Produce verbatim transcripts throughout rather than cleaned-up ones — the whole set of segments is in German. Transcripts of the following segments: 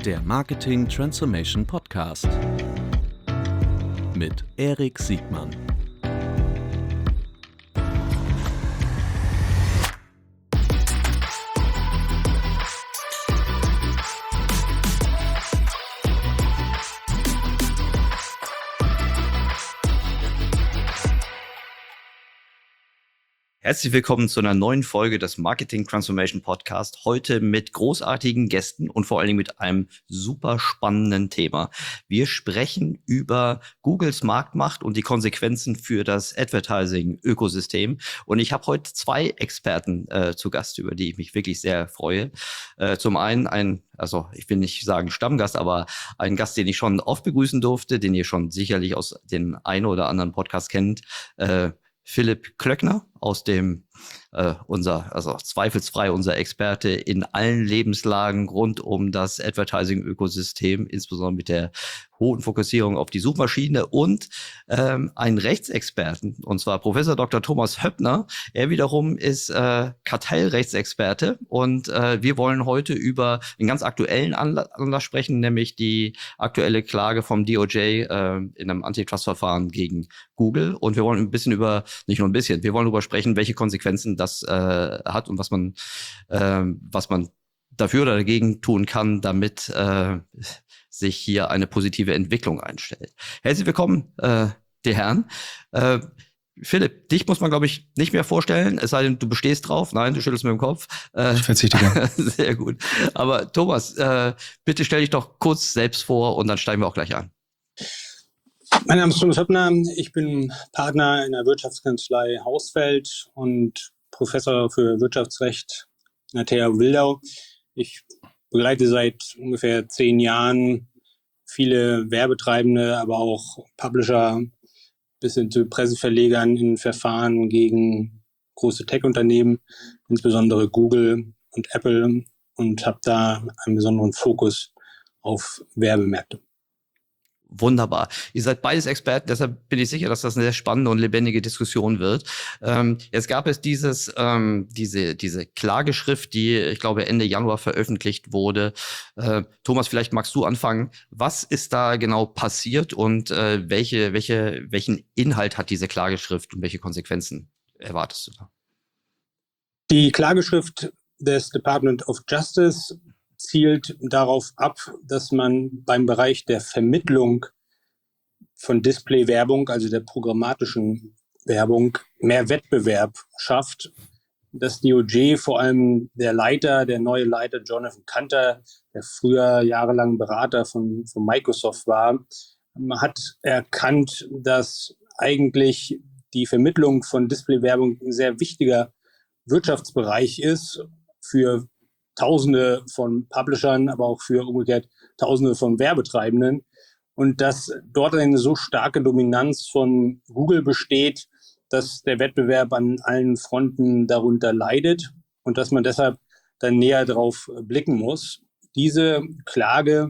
Der Marketing Transformation Podcast mit Erik Siegmann. Herzlich willkommen zu einer neuen Folge des Marketing Transformation Podcast. Heute mit großartigen Gästen und vor allen Dingen mit einem super spannenden Thema. Wir sprechen über Googles Marktmacht und die Konsequenzen für das Advertising-Ökosystem. Und ich habe heute zwei Experten äh, zu Gast, über die ich mich wirklich sehr freue. Äh, zum einen ein, also ich will nicht sagen Stammgast, aber ein Gast, den ich schon oft begrüßen durfte, den ihr schon sicherlich aus den einen oder anderen Podcast kennt. Äh, Philipp Klöckner aus dem, äh, unser, also zweifelsfrei unser Experte in allen Lebenslagen rund um das Advertising-Ökosystem, insbesondere mit der hohen Fokussierung auf die Suchmaschine, und ähm, einen Rechtsexperten, und zwar Professor Doktor Thomas Höppner. Er wiederum ist äh, Kartellrechtsexperte, und äh, wir wollen heute über einen ganz aktuellen Anlass sprechen, nämlich die aktuelle Klage vom D O J äh, in einem Antitrust-Verfahren gegen Google. Und wir wollen ein bisschen über, nicht nur ein bisschen, wir wollen darüber sprechen, welche Konsequenzen das äh, hat und was man, äh, was man dafür oder dagegen tun kann, damit äh, sich hier eine positive Entwicklung einstellt. Herzlich willkommen, äh, die Herren. Äh, Philipp, dich muss man, glaube ich, nicht mehr vorstellen, es sei denn, du bestehst drauf. Nein, du schüttelst mit dem Kopf. Äh, ich verzichte gerne. Sehr gut. Aber Thomas, äh, bitte stell dich doch kurz selbst vor und dann steigen wir auch gleich an. Mein Name ist Thomas Höppner. Ich bin Partner in der Wirtschaftskanzlei Hausfeld und Professor für Wirtschaftsrecht an der T H U Wildau. Ich begleite seit ungefähr zehn Jahren viele Werbetreibende, aber auch Publisher bis hin zu Presseverlegern in Verfahren gegen große Tech-Unternehmen, insbesondere Google und Apple, und habe da einen besonderen Fokus auf Werbemärkte. Wunderbar. Ihr seid beides Experten, deshalb bin ich sicher, dass das eine sehr spannende und lebendige Diskussion wird. Ähm, jetzt gab es dieses, ähm, diese, diese Klageschrift, die, ich glaube, Ende Januar veröffentlicht wurde. Äh, Thomas, vielleicht magst du anfangen. Was ist da genau passiert und äh, welche, welche, welchen Inhalt hat diese Klageschrift und welche Konsequenzen erwartest du da? Die Klageschrift des Department of Justice zielt darauf ab, dass man beim Bereich der Vermittlung von Display-Werbung, also der programmatischen Werbung, mehr Wettbewerb schafft. Das D O J, vor allem der Leiter, der neue Leiter Jonathan Kanter, der früher jahrelang Berater von, von Microsoft war, hat erkannt, dass eigentlich die Vermittlung von Display-Werbung ein sehr wichtiger Wirtschaftsbereich ist für Tausende von Publishern, aber auch für umgekehrt Tausende von Werbetreibenden, und dass dort eine so starke Dominanz von Google besteht, dass der Wettbewerb an allen Fronten darunter leidet und dass man deshalb dann näher drauf blicken muss. Diese Klage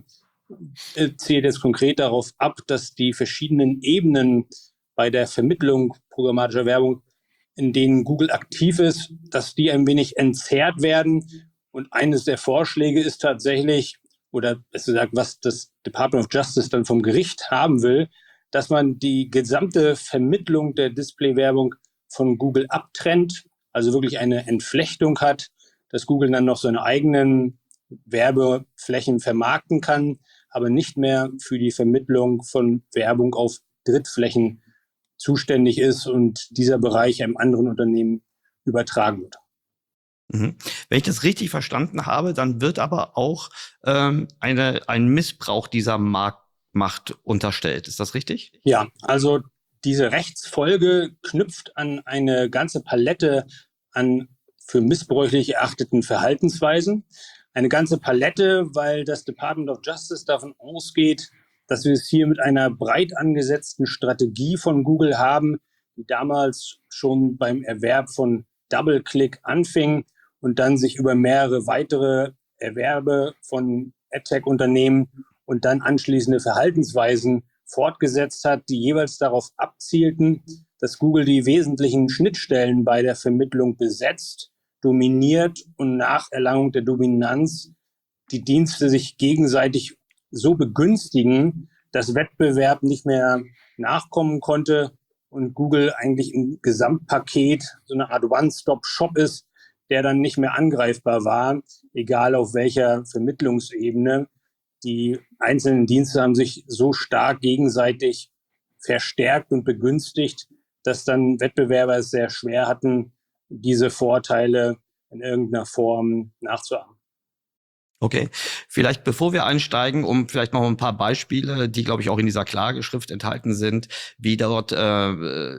zielt jetzt konkret darauf ab, dass die verschiedenen Ebenen bei der Vermittlung programmatischer Werbung, in denen Google aktiv ist, dass die ein wenig entzerrt werden. Und eines der Vorschläge ist tatsächlich, oder besser gesagt, was das Department of Justice dann vom Gericht haben will, dass man die gesamte Vermittlung der Display-Werbung von Google abtrennt, also wirklich eine Entflechtung hat, dass Google dann noch seine eigenen Werbeflächen vermarkten kann, aber nicht mehr für die Vermittlung von Werbung auf Drittflächen zuständig ist und dieser Bereich einem anderen Unternehmen übertragen wird. Mhm. Wenn ich das richtig verstanden habe, dann wird aber auch ähm, eine, ein Missbrauch dieser Marktmacht unterstellt. Ist das richtig? Ja, also diese Rechtsfolge knüpft an eine ganze Palette an für missbräuchlich erachteten Verhaltensweisen. Eine ganze Palette, weil das Department of Justice davon ausgeht, dass wir es hier mit einer breit angesetzten Strategie von Google haben, die damals schon beim Erwerb von DoubleClick anfing und dann sich über mehrere weitere Erwerbe von AdTech-Unternehmen und dann anschließende Verhaltensweisen fortgesetzt hat, die jeweils darauf abzielten, dass Google die wesentlichen Schnittstellen bei der Vermittlung besetzt, dominiert und nach Erlangung der Dominanz die Dienste sich gegenseitig so begünstigen, dass Wettbewerb nicht mehr nachkommen konnte und Google eigentlich im Gesamtpaket so eine Art One-Stop-Shop ist, der dann nicht mehr angreifbar war, egal auf welcher Vermittlungsebene. Die einzelnen Dienste haben sich so stark gegenseitig verstärkt und begünstigt, dass dann Wettbewerber es sehr schwer hatten, diese Vorteile in irgendeiner Form nachzuahmen. Okay, vielleicht bevor wir einsteigen, um vielleicht noch ein paar Beispiele, die, glaube ich, auch in dieser Klageschrift enthalten sind, wie dort äh,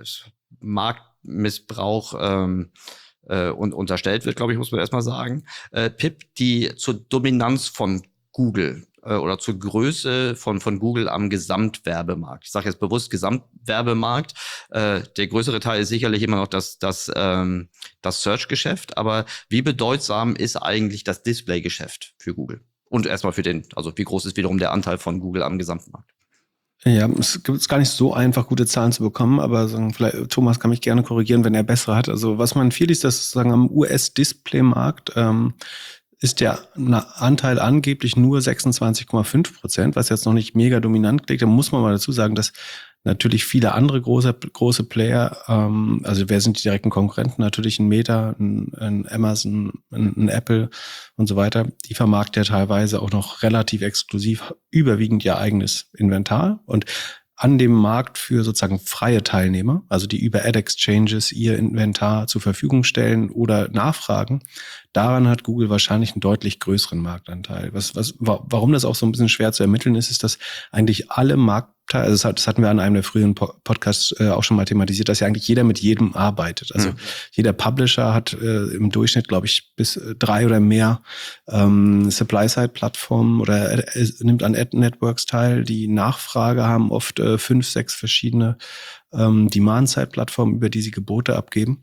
Marktmissbrauch ähm, äh, und unterstellt wird, glaube ich, muss man erstmal sagen. Äh, Pip, die zur Dominanz von Google äh, oder zur Größe von von Google am Gesamtwerbemarkt. Ich sage jetzt bewusst Gesamtwerbemarkt. Äh, der größere Teil ist sicherlich immer noch das das ähm, das Search-Geschäft. Aber wie bedeutsam ist eigentlich das Display-Geschäft für Google? Und erstmal für den, also wie groß ist wiederum der Anteil von Google am Gesamtmarkt? Ja, es gibt gar nicht so einfach, gute Zahlen zu bekommen, aber sagen, vielleicht, Thomas kann mich gerne korrigieren, wenn er bessere hat. Also was man viel liest, das sozusagen am U S-Display-Markt ähm, ist der Anteil angeblich nur sechsundzwanzig Komma fünf Prozent, was jetzt noch nicht mega dominant klingt. Da muss man mal dazu sagen, dass natürlich viele andere große große Player, ähm, also wer sind die direkten Konkurrenten? Natürlich ein Meta, ein, ein Amazon, ein, ein Apple und so weiter. Die vermarkten ja teilweise auch noch relativ exklusiv überwiegend ihr eigenes Inventar und an dem Markt für sozusagen freie Teilnehmer, also die über Ad-Exchanges ihr Inventar zur Verfügung stellen oder nachfragen, daran hat Google wahrscheinlich einen deutlich größeren Marktanteil. Was, was, warum das auch so ein bisschen schwer zu ermitteln ist, ist, dass eigentlich alle Marktteile, also das, hat, das hatten wir an einem der früheren Podcasts äh, auch schon mal thematisiert, dass ja eigentlich jeder mit jedem arbeitet. Also mhm. jeder Publisher hat äh, im Durchschnitt, glaube ich, bis äh, drei oder mehr ähm, Supply-Side-Plattformen oder äh, nimmt an Ad-Networks teil. Die Nachfrage haben oft äh, fünf, sechs verschiedene ähm, Demand-Side-Plattformen, über die sie Gebote abgeben.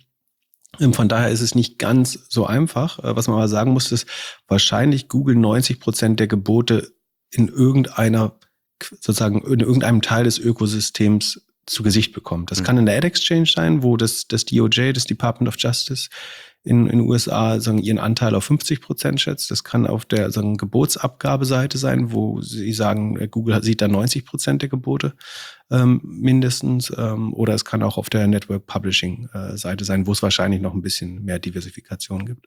Von daher ist es nicht ganz so einfach. Was man aber sagen muss, ist wahrscheinlich Google neunzig Prozent der Gebote in irgendeiner, sozusagen in irgendeinem Teil des Ökosystems zu Gesicht bekommt. Das mhm. kann in der Ad Exchange sein, wo das, das D O J, das Department of Justice in den U S A sagen, ihren Anteil auf fünfzig Prozent schätzt. Das kann auf der sagen, Gebotsabgabeseite sein, wo sie sagen, Google sieht da neunzig Prozent der Gebote ähm, mindestens. Ähm, oder es kann auch auf der Network Publishing äh, Seite sein, wo es wahrscheinlich noch ein bisschen mehr Diversifikation gibt.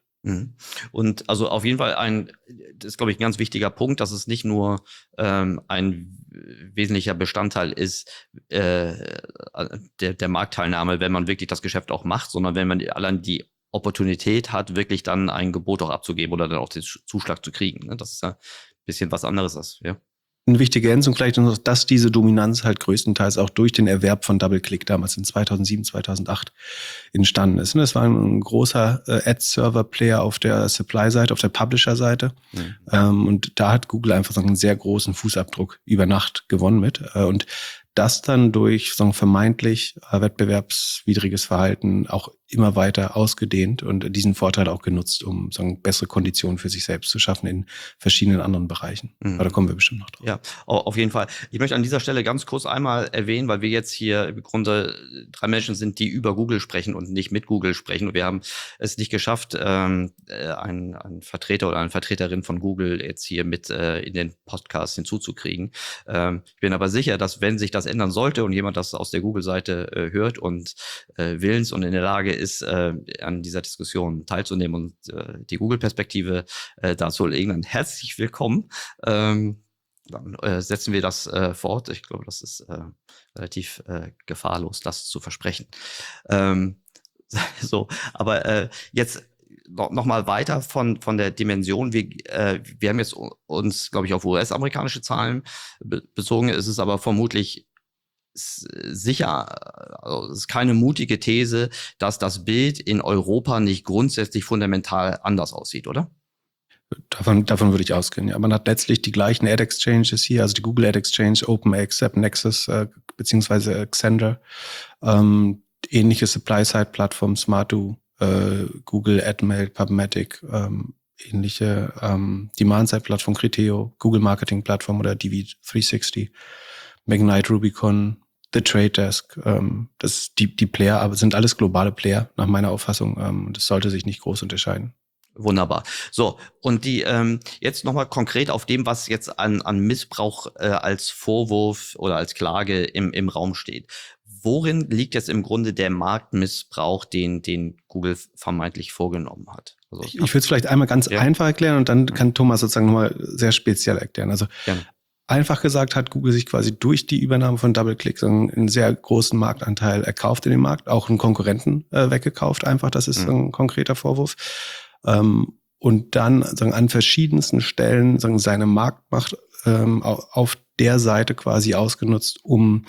Und also auf jeden Fall ein, das ist, glaube ich, ein ganz wichtiger Punkt, dass es nicht nur ähm, ein wesentlicher Bestandteil ist äh, der, der Marktteilnahme, wenn man wirklich das Geschäft auch macht, sondern wenn man allein die Opportunität hat, wirklich dann ein Gebot auch abzugeben oder dann auch den Zuschlag zu kriegen. Das ist ja ein bisschen was anderes. Ist, ja. Eine wichtige Ergänzung vielleicht noch, dass diese Dominanz halt größtenteils auch durch den Erwerb von DoubleClick damals in zweitausendsieben, zweitausendacht entstanden ist. Das war ein großer Ad-Server-Player auf der Supply-Seite, auf der Publisher-Seite. Mhm. Und da hat Google einfach so einen sehr großen Fußabdruck über Nacht gewonnen mit. Und das dann durch so ein vermeintlich äh, wettbewerbswidriges Verhalten auch immer weiter ausgedehnt und diesen Vorteil auch genutzt, um so bessere Konditionen für sich selbst zu schaffen in verschiedenen anderen Bereichen. Mhm. Aber da kommen wir bestimmt noch drauf. Ja, auf jeden Fall. Ich möchte an dieser Stelle ganz kurz einmal erwähnen, weil wir jetzt hier im Grunde drei Menschen sind, die über Google sprechen und nicht mit Google sprechen. Und wir haben es nicht geschafft, ähm, einen, einen Vertreter oder eine Vertreterin von Google jetzt hier mit äh, in den Podcast hinzuzukriegen. Ähm, ich bin aber sicher, dass wenn sich das ändern sollte und jemand das aus der Google-Seite äh, hört und äh, willens und in der Lage ist, äh, an dieser Diskussion teilzunehmen und äh, die Google-Perspektive äh, dazu legen, dann herzlich willkommen. Ähm, dann äh, setzen wir das äh, fort. Ich glaube, das ist äh, relativ äh, gefahrlos, das zu versprechen. Ähm, so, aber äh, jetzt noch, noch mal weiter von von der Dimension. Wir, äh, wir haben jetzt uns, glaube ich, auf U S-amerikanische Zahlen be- bezogen. Es ist aber vermutlich sicher, also es ist keine mutige These, dass das Bild in Europa nicht grundsätzlich fundamental anders aussieht, oder? Davon, davon würde ich ausgehen, ja. Man hat letztlich die gleichen Ad-Exchanges hier, also die Google Ad-Exchange, OpenX, AppNexus, äh, beziehungsweise Xandr, ähm, ähnliche Supply-Side-Plattformen, Smartdo, äh, Google AdMail, PubMatic, ähm, ähnliche ähm, Demand-Side-Plattform, Criteo, Google Marketing-Plattform oder D V dreihundertsechzig, Magnite, Rubicon, The Trade Desk, ähm, das die die Player, aber sind alles globale Player nach meiner Auffassung. Ähm, das sollte sich nicht groß unterscheiden. Wunderbar. So, und die ähm, jetzt nochmal konkret auf dem, was jetzt an, an Missbrauch äh, als Vorwurf oder als Klage im, im Raum steht. Worin liegt jetzt im Grunde der Marktmissbrauch, den, den Google vermeintlich vorgenommen hat? Also, ich ich würde es vielleicht einmal ganz ja. einfach erklären und dann kann Thomas sozusagen nochmal sehr speziell erklären. Also Gerne. Einfach gesagt hat Google sich quasi durch die Übernahme von DoubleClick einen, einen sehr großen Marktanteil erkauft in dem Markt, auch einen Konkurrenten äh, weggekauft einfach, das ist mhm. ein konkreter Vorwurf. Ähm, und dann sagen, an verschiedensten Stellen sagen, seine Marktmacht ähm, auf der Seite quasi ausgenutzt, um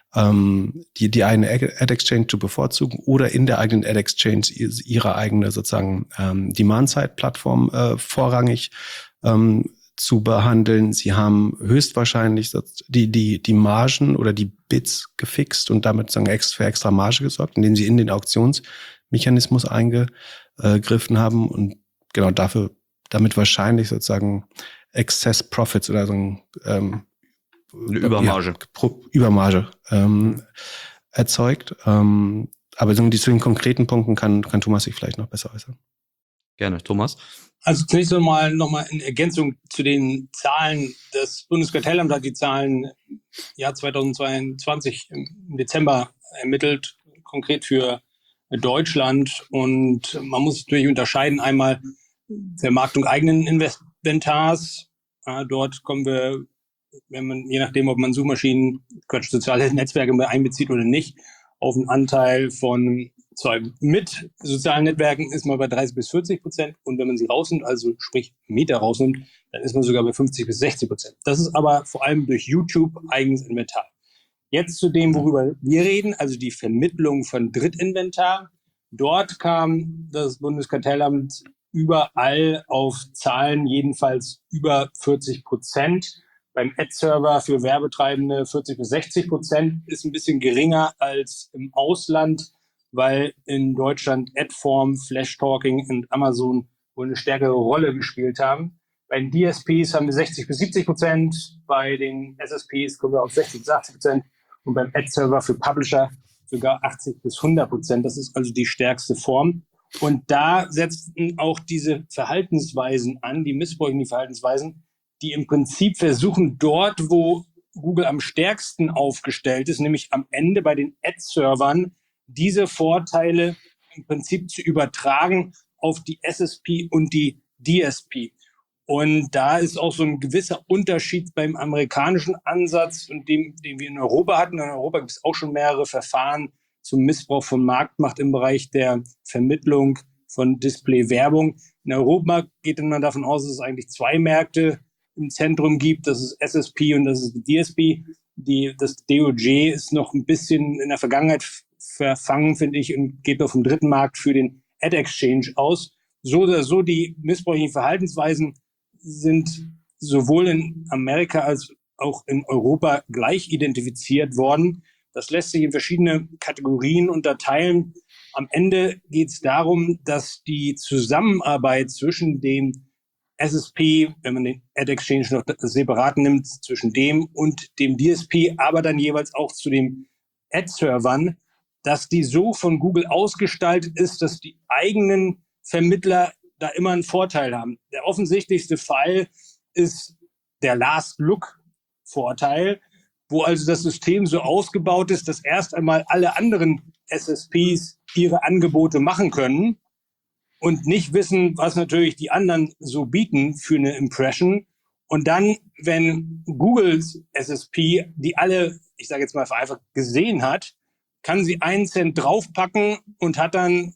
ähm, die, die eigene Ad-Exchange zu bevorzugen oder in der eigenen Ad-Exchange ihre eigene sozusagen ähm, Demand-Side-Plattform äh, vorrangig ähm, zu behandeln. Sie haben höchstwahrscheinlich die, die, die Margen oder die Bits gefixt und damit sozusagen für extra Marge gesorgt, indem sie in den Auktionsmechanismus eingegriffen haben und genau dafür, damit wahrscheinlich sozusagen Excess Profits oder so ein, ähm, eine Übermarge, ja, Pro, Übermarge ähm, erzeugt. Ähm, aber zu den konkreten Punkten kann, kann Thomas sich vielleicht noch besser äußern. Gerne, Thomas. Also zunächst einmal nochmal in Ergänzung zu den Zahlen. Das Bundeskartellamt hat die Zahlen im Jahr zweitausendzweiundzwanzig im Dezember ermittelt, konkret für Deutschland. Und man muss natürlich unterscheiden, einmal Vermarktung eigenen Inventars. Ja, dort kommen wir, wenn man, je nachdem, ob man Suchmaschinen, Quatsch, soziale Netzwerke einbezieht oder nicht, auf einen Anteil von zwei mit sozialen Netzwerken ist man bei dreißig bis vierzig Prozent und wenn man sie rausnimmt, also sprich Meta rausnimmt, dann ist man sogar bei fünfzig bis sechzig Prozent. Das ist aber vor allem durch YouTube eigenes Inventar. Jetzt zu dem, worüber wir reden, also die Vermittlung von Drittinventar. Dort kam das Bundeskartellamt überall auf Zahlen jedenfalls über vierzig Prozent. Beim Ad-Server für Werbetreibende vierzig bis sechzig Prozent ist ein bisschen geringer als im Ausland, weil in Deutschland Adform, Flash-Talking und Amazon wohl eine stärkere Rolle gespielt haben. Bei den D S Ps haben wir sechzig bis siebzig Prozent, bei den S S Ps kommen wir auf sechzig bis achtzig Prozent und beim Ad-Server für Publisher sogar achtzig bis hundert Prozent. Das ist also die stärkste Form. Und da setzen auch diese Verhaltensweisen an, die missbräuchlichen Verhaltensweisen, die im Prinzip versuchen, dort, wo Google am stärksten aufgestellt ist, nämlich am Ende bei den Ad-Servern, diese Vorteile im Prinzip zu übertragen auf die S S P und die D S P. Und da ist auch so ein gewisser Unterschied beim amerikanischen Ansatz und dem, den wir in Europa hatten. In Europa gibt es auch schon mehrere Verfahren zum Missbrauch von Marktmacht im Bereich der Vermittlung von Display-Werbung. In Europa geht man davon aus, dass es eigentlich zwei Märkte im Zentrum gibt. Das ist S S P und das ist die D S P. Die, das D O J ist noch ein bisschen in der Vergangenheit verfangen, finde ich, und geht auf dem dritten Markt für den Ad-Exchange aus. So oder so, die missbräuchlichen Verhaltensweisen sind sowohl in Amerika als auch in Europa gleich identifiziert worden. Das lässt sich in verschiedene Kategorien unterteilen. Am Ende geht es darum, dass die Zusammenarbeit zwischen dem S S P, wenn man den Ad-Exchange noch separat nimmt, zwischen dem und dem D S P, aber dann jeweils auch zu den Ad-Servern, dass die so von Google ausgestaltet ist, dass die eigenen Vermittler da immer einen Vorteil haben. Der offensichtlichste Fall ist der Last-Look-Vorteil, wo also das System so ausgebaut ist, dass erst einmal alle anderen S S Ps ihre Angebote machen können und nicht wissen, was natürlich die anderen so bieten für eine Impression. Und dann, wenn Googles S S P die alle, ich sage jetzt mal vereinfacht, gesehen hat, kann sie einen Cent draufpacken und hat dann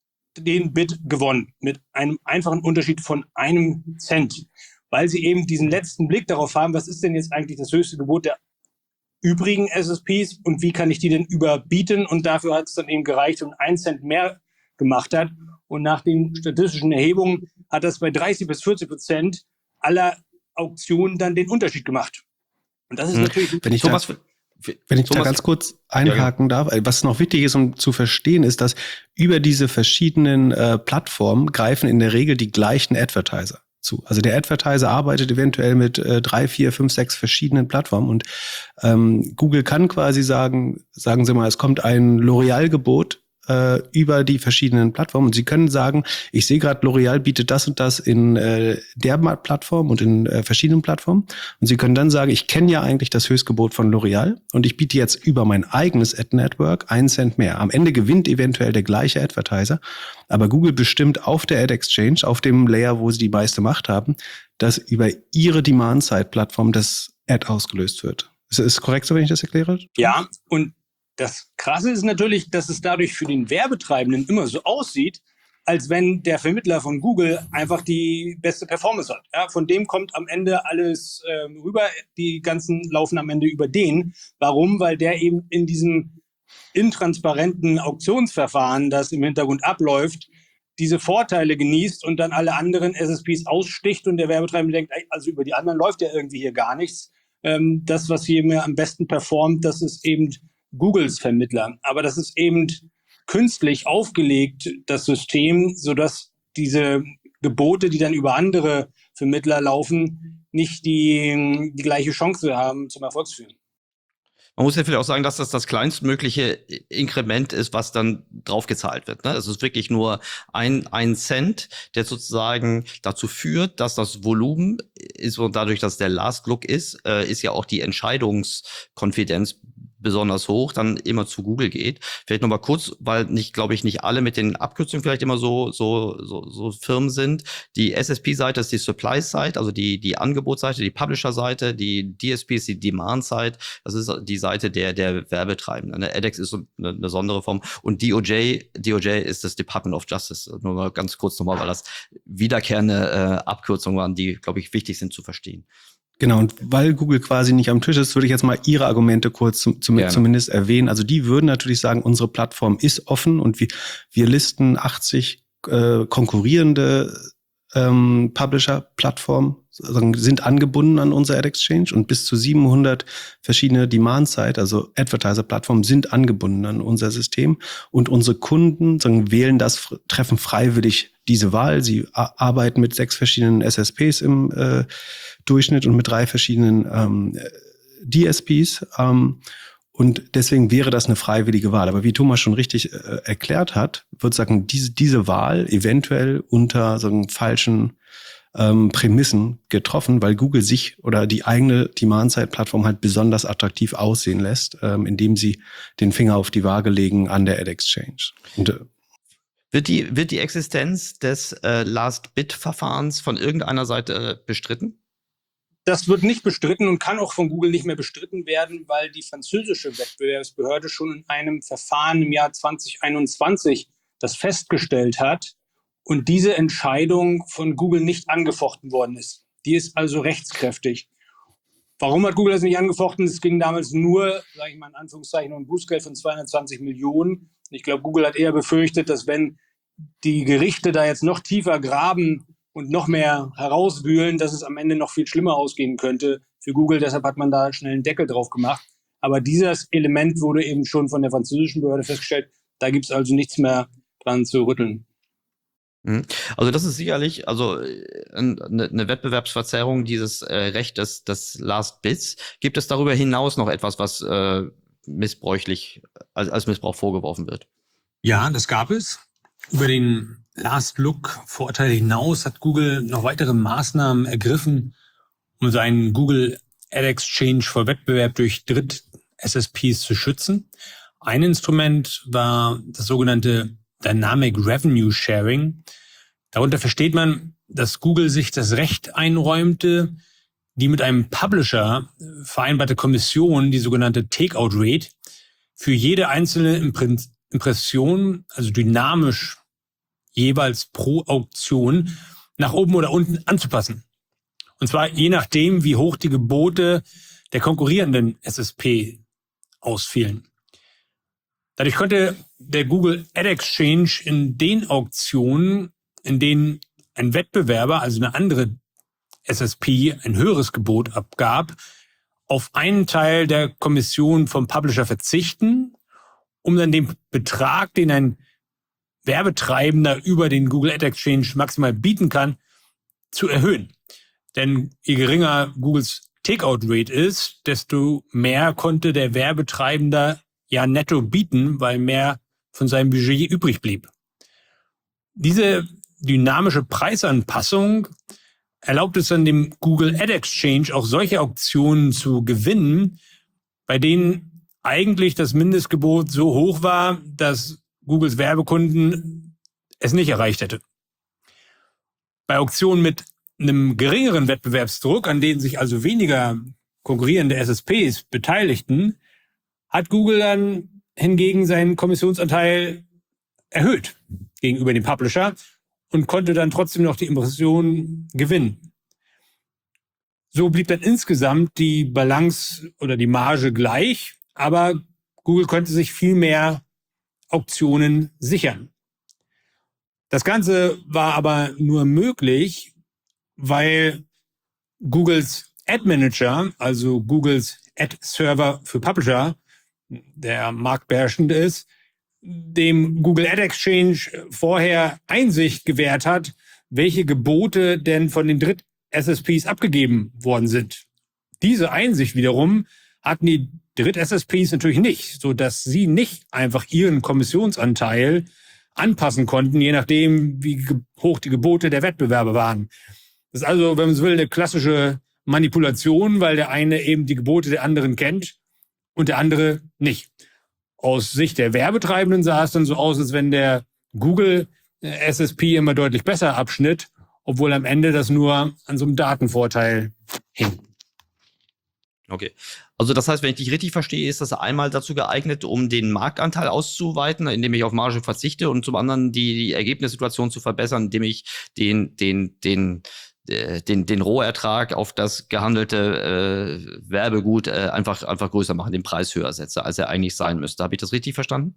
den Bid gewonnen mit einem einfachen Unterschied von einem Cent, weil sie eben diesen letzten Blick darauf haben, was ist denn jetzt eigentlich das höchste Gebot der übrigen S S Ps und wie kann ich die denn überbieten, und dafür hat es dann eben gereicht und einen Cent mehr gemacht hat. Und nach den statistischen Erhebungen hat das bei dreißig bis vierzig Prozent aller Auktionen dann den Unterschied gemacht. Und das ist hm. natürlich... Wenn ich Thomas, da, wenn ich Thomas, da ganz kurz einhaken ja, ja. darf, was noch wichtig ist, um zu verstehen, ist, dass über diese verschiedenen äh, Plattformen greifen in der Regel die gleichen Advertiser zu. Also der Advertiser arbeitet eventuell mit äh, drei, vier, fünf, sechs verschiedenen Plattformen und ähm, Google kann quasi sagen, sagen Sie mal, es kommt ein L'Oreal-Gebot äh, über die verschiedenen Plattformen. Und Sie können sagen, ich sehe gerade, L'Oreal bietet das und das in äh, der Plattform und in äh, verschiedenen Plattformen. Und Sie können dann sagen, ich kenne ja eigentlich das Höchstgebot von L'Oreal und ich biete jetzt über mein eigenes Ad-Network einen Cent mehr. Am Ende gewinnt eventuell der gleiche Advertiser, aber Google bestimmt auf der Ad-Exchange, auf dem Layer, wo sie die meiste Macht haben, dass über ihre Demand-Side-Plattform das Ad ausgelöst wird. Ist es korrekt, so wenn ich das erkläre? Ja, und das Krasse ist natürlich, dass es dadurch für den Werbetreibenden immer so aussieht, als wenn der Vermittler von Google einfach die beste Performance hat. Ja, von dem kommt am Ende alles äh, rüber. Die ganzen laufen am Ende über den. Warum? Weil der eben in diesem intransparenten Auktionsverfahren, das im Hintergrund abläuft, diese Vorteile genießt und dann alle anderen S S Ps aussticht und der Werbetreibende denkt, also über die anderen läuft ja irgendwie hier gar nichts. Ähm, das, was hier mir am besten performt, das ist eben Googles Vermittler. Aber das ist eben künstlich aufgelegt, das System, sodass diese Gebote, die dann über andere Vermittler laufen, nicht die, die gleiche Chance haben zum Erfolg zu führen. Man muss ja vielleicht auch sagen, dass das das kleinstmögliche Inkrement ist, was dann draufgezahlt wird. Ne? Es ist wirklich nur ein, ein Cent, der sozusagen dazu führt, dass das Volumen ist und dadurch, dass der Last Look ist, äh, ist ja auch die Entscheidungskonfidenz besonders hoch, dann immer zu Google geht. Vielleicht noch mal kurz, weil nicht, glaube ich, nicht alle mit den Abkürzungen vielleicht immer so so so, so Firmen sind. Die S S P-Seite ist die Supply-Seite, also die die Angebotsseite, die Publisher-Seite, die D S P ist die Demand-Seite. Das ist die Seite der der Werbetreibenden. Eine edX ist eine, eine besondere Form und D O J D O J ist das Department of Justice. Nur mal ganz kurz nochmal, weil das wiederkehrende äh, Abkürzungen waren, die, glaube ich, wichtig sind zu verstehen. Genau, und weil Google quasi nicht am Tisch ist, würde ich jetzt mal Ihre Argumente kurz zum, zum, zumindest erwähnen. Also die würden natürlich sagen, unsere Plattform ist offen und wir, wir listen achtzig äh, konkurrierende ähm, Publisher-Plattformen, also sind angebunden an unsere Ad-Exchange und bis zu siebenhundert verschiedene Demand-Side, also Advertiser-Plattformen sind angebunden an unser System und unsere Kunden sagen, wählen das, treffen freiwillig diese Wahl. Sie arbeiten mit sechs verschiedenen S S Ps im äh, Durchschnitt und mit drei verschiedenen ähm, D S Ps. Ähm, und deswegen wäre das eine freiwillige Wahl. Aber wie Thomas schon richtig äh, erklärt hat, würde sagen, diese, diese Wahl eventuell unter so einem falschen ähm, Prämissen getroffen, weil Google sich oder die eigene Demand-Side-Plattform halt besonders attraktiv aussehen lässt, ähm, indem sie den Finger auf die Waage legen an der Ad-Exchange. Und, äh, Wird die, wird die Existenz des äh, Last-Bid-Verfahrens von irgendeiner Seite äh, bestritten? Das wird nicht bestritten und kann auch von Google nicht mehr bestritten werden, weil die französische Wettbewerbsbehörde schon in einem Verfahren im Jahr zwanzig einundzwanzig das festgestellt hat und diese Entscheidung von Google nicht angefochten worden ist. Die ist also rechtskräftig. Warum hat Google das nicht angefochten? Es ging damals nur, sage ich mal in Anführungszeichen, um ein Bußgeld von zweihundertzwanzig Millionen. Ich glaube, Google hat eher befürchtet, dass wenn die Gerichte da jetzt noch tiefer graben und noch mehr herauswühlen, dass es am Ende noch viel schlimmer ausgehen könnte für Google. Deshalb hat man da schnell einen Deckel drauf gemacht. Aber dieses Element wurde eben schon von der französischen Behörde festgestellt. Da gibt es also nichts mehr dran zu rütteln. Also das ist sicherlich also eine, eine Wettbewerbsverzerrung dieses äh, Recht des, des Last Bids. Gibt es darüber hinaus noch etwas, was äh, missbräuchlich als, als Missbrauch vorgeworfen wird? Ja, das gab es. Über den Last-Look-Vorteil hinaus hat Google noch weitere Maßnahmen ergriffen, um seinen Google Ad Exchange vor Wettbewerb durch Dritt-S S Ps zu schützen. Ein Instrument war das sogenannte Dynamic Revenue Sharing. Darunter versteht man, dass Google sich das Recht einräumte, die mit einem Publisher vereinbarte Kommission, die sogenannte Takeout Rate, für jede einzelne Impression, also dynamisch jeweils pro Auktion, nach oben oder unten anzupassen. Und zwar je nachdem, wie hoch die Gebote der konkurrierenden S S P ausfielen. Dadurch konnte der Google Ad Exchange in den Auktionen, in denen ein Wettbewerber, also eine andere S S P, ein höheres Gebot abgab, auf einen Teil der Kommission vom Publisher verzichten, um dann den Betrag, den ein Werbetreibender über den Google Ad Exchange maximal bieten kann, zu erhöhen. Denn je geringer Googles Takeout-Rate ist, desto mehr konnte der Werbetreibender ja netto bieten, weil mehr von seinem Budget übrig blieb. Diese dynamische Preisanpassung erlaubt es dann dem Google Ad Exchange auch solche Auktionen zu gewinnen, bei denen eigentlich das Mindestgebot so hoch war, dass Googles Werbekunden es nicht erreicht hätte. Bei Auktionen mit einem geringeren Wettbewerbsdruck, an denen sich also weniger konkurrierende S S Ps beteiligten, hat Google dann hingegen seinen Kommissionsanteil erhöht gegenüber dem Publisher und konnte dann trotzdem noch die Impression gewinnen. So blieb dann insgesamt die Balance oder die Marge gleich, aber Google konnte sich viel mehr Auktionen sichern. Das Ganze war aber nur möglich, weil Googles Ad Manager, also Googles Ad Server für Publisher, der marktbeherrschend ist, dem Google Ad Exchange vorher Einsicht gewährt hat, welche Gebote denn von den Dritt-S S Ps abgegeben worden sind. Diese Einsicht wiederum hatten die Dritt-S S Ps natürlich nicht, sodass sie nicht einfach ihren Kommissionsanteil anpassen konnten, je nachdem, wie hoch die Gebote der Wettbewerber waren. Das ist also, wenn man so will, eine klassische Manipulation, weil der eine eben die Gebote der anderen kennt und der andere nicht. Aus Sicht der Werbetreibenden sah es dann so aus, als wenn der Google-S S P immer deutlich besser abschnitt, obwohl am Ende das nur an so einem Datenvorteil hing. Okay. Also das heißt, wenn ich dich richtig verstehe, ist das einmal dazu geeignet, um den Marktanteil auszuweiten, indem ich auf Marge verzichte, und zum anderen die, die Ergebnissituation zu verbessern, indem ich den, den, den, den, den Rohertrag auf das gehandelte äh, Werbegut äh, einfach, einfach größer mache, den Preis höher setze, als er eigentlich sein müsste. Habe ich das richtig verstanden?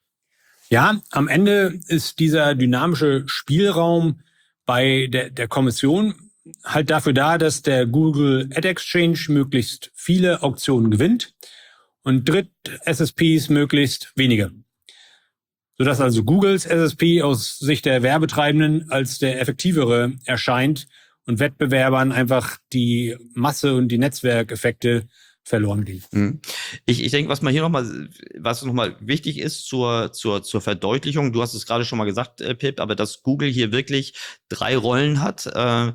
Ja, am Ende ist dieser dynamische Spielraum bei der, der Kommission halt dafür da, dass der Google Ad Exchange möglichst viele Auktionen gewinnt und Dritt-S S Ps möglichst wenige. Sodass also Googles S S P aus Sicht der Werbetreibenden als der effektivere erscheint und Wettbewerbern einfach die Masse und die Netzwerkeffekte verloren gehen. Ich, ich denke, was man hier nochmal, was nochmal wichtig ist zur, zur, zur Verdeutlichung, du hast es gerade schon mal gesagt, äh, Pip, aber dass Google hier wirklich drei Rollen hat, äh,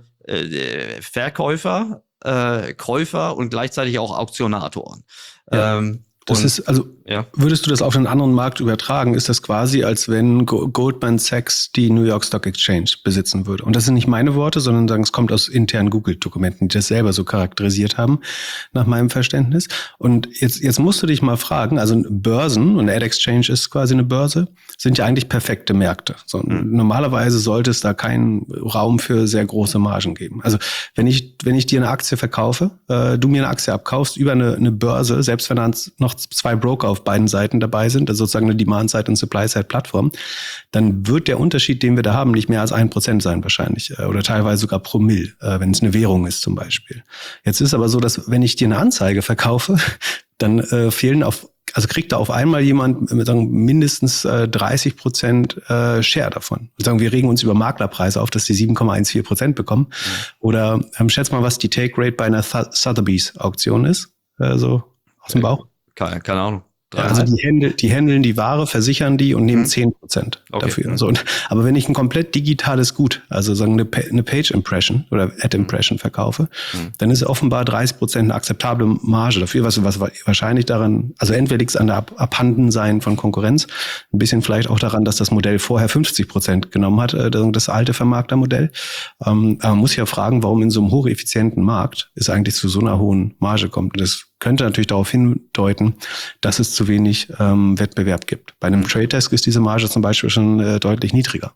äh, Verkäufer, äh, Käufer und gleichzeitig auch Auktionatoren. Ja. Ähm, Das und, ist, also, ja. Würdest du das auf einen anderen Markt übertragen, ist das quasi, als wenn Goldman Sachs die New York Stock Exchange besitzen würde. Und das sind nicht meine Worte, sondern sagen, es kommt aus internen Google-Dokumenten, die das selber so charakterisiert haben, nach meinem Verständnis. Und jetzt, jetzt musst du dich mal fragen, also Börsen, und Ad Exchange ist quasi eine Börse, sind ja eigentlich perfekte Märkte. So, mhm. Normalerweise sollte es da keinen Raum für sehr große Margen geben. Also wenn ich, wenn ich dir eine Aktie verkaufe, äh, du mir eine Aktie abkaufst über eine, eine Börse, selbst wenn dann noch zwei Broker auf beiden Seiten dabei sind, also sozusagen eine Demand-Side- und Supply-Side-Plattform, dann wird der Unterschied, den wir da haben, nicht mehr als ein Prozent sein wahrscheinlich oder teilweise sogar Promille, wenn es eine Währung ist zum Beispiel. Jetzt ist aber so, dass wenn ich dir eine Anzeige verkaufe, dann äh, fehlen auf, also kriegt da auf einmal jemand mit sagen, mindestens äh, dreißig Prozent äh, Share davon. Und sagen, wir regen uns über Maklerpreise auf, dass die sieben Komma eins vier Prozent bekommen. Mhm. Oder ähm, schätz mal, was die Take-Rate bei einer Sotheby's-Auktion ist, äh, so aus dem Bauch. Keine, keine Ahnung. Ja, also die handeln, die handeln die Ware, versichern die und nehmen zehn Prozent okay. dafür. So, und, aber wenn ich ein komplett digitales Gut, also sagen eine, eine Page Impression oder Ad Impression verkaufe, mhm. dann ist offenbar dreißig Prozent eine akzeptable Marge dafür, was, was wahrscheinlich daran, also entweder liegt es an der Ab- Abhandensein von Konkurrenz, ein bisschen vielleicht auch daran, dass das Modell vorher fünfzig Prozent genommen hat, das alte Vermarktermodell. Ähm, aber man muss ja fragen, warum in so einem hocheffizienten Markt es eigentlich zu so einer hohen Marge kommt. Und das könnte natürlich darauf hindeuten, dass es zu wenig ähm, Wettbewerb gibt. Bei einem Trade Desk ist diese Marge zum Beispiel schon äh, deutlich niedriger.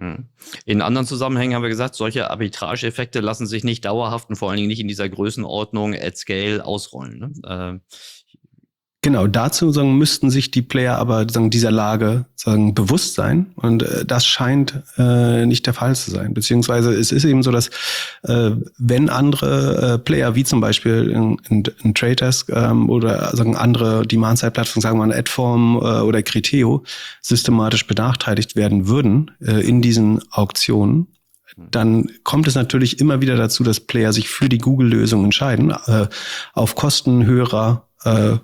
In anderen Zusammenhängen haben wir gesagt, solche Arbitrage-Effekte lassen sich nicht dauerhaft und vor allen Dingen nicht in dieser Größenordnung at scale ausrollen. Ne? Äh, Genau, dazu sagen, müssten sich die Player aber sagen, dieser Lage sagen, bewusst sein. Und äh, das scheint äh, nicht der Fall zu sein. Beziehungsweise es ist eben so, dass äh, wenn andere äh, Player, wie zum Beispiel ein, ein, ein Trade Desk ähm, oder sagen andere Demand-Side-Plattformen, sagen wir eine Adform äh, oder Criteo, systematisch benachteiligt werden würden äh, in diesen Auktionen, dann kommt es natürlich immer wieder dazu, dass Player sich für die Google-Lösung entscheiden, äh, auf Kosten höherer äh,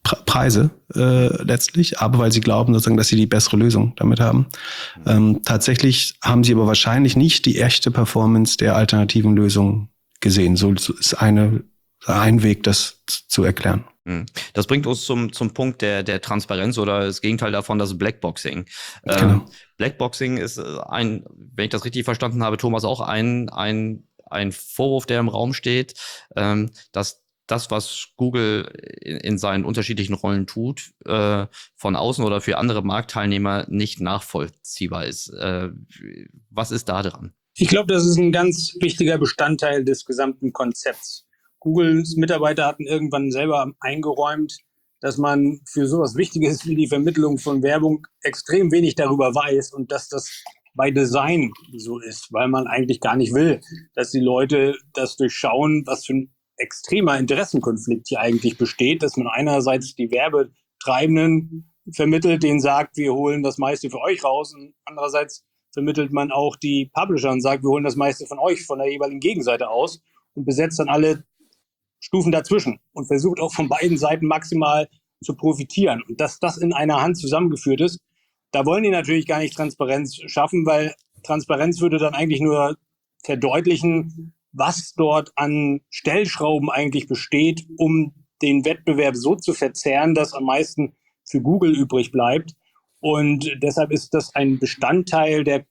Preise äh, letztlich, aber weil sie glauben, sozusagen, dass sie die bessere Lösung damit haben. Ähm, tatsächlich haben sie aber wahrscheinlich nicht die echte Performance der alternativen Lösung gesehen. So ist eine, ein Weg, das zu erklären. Das bringt uns zum, zum Punkt der, der Transparenz oder das Gegenteil davon, das Blackboxing. Genau. Ähm, Blackboxing ist ein, wenn ich das richtig verstanden habe, Thomas, auch ein, ein, ein Vorwurf, der im Raum steht, ähm, dass das, was Google in, in seinen unterschiedlichen Rollen tut, äh, von außen oder für andere Marktteilnehmer nicht nachvollziehbar ist. Äh, was ist da dran? Ich glaube, das ist ein ganz wichtiger Bestandteil des gesamten Konzepts. Googles Mitarbeiter hatten irgendwann selber eingeräumt, dass man für sowas Wichtiges wie die Vermittlung von Werbung extrem wenig darüber weiß und dass das bei Design so ist, weil man eigentlich gar nicht will, dass die Leute das durchschauen, was für ein extremer Interessenkonflikt hier eigentlich besteht, dass man einerseits die Werbetreibenden vermittelt, denen sagt, wir holen das meiste für euch raus, und andererseits vermittelt man auch die Publisher und sagt, wir holen das meiste von euch, von der jeweiligen Gegenseite aus und besetzt dann alle Stufen dazwischen und versucht auch von beiden Seiten maximal zu profitieren. Und dass das in einer Hand zusammengeführt ist, da wollen die natürlich gar nicht Transparenz schaffen, weil Transparenz würde dann eigentlich nur verdeutlichen, was dort an Stellschrauben eigentlich besteht, um den Wettbewerb so zu verzerren, dass am meisten für Google übrig bleibt. Und deshalb ist das ein Bestandteil der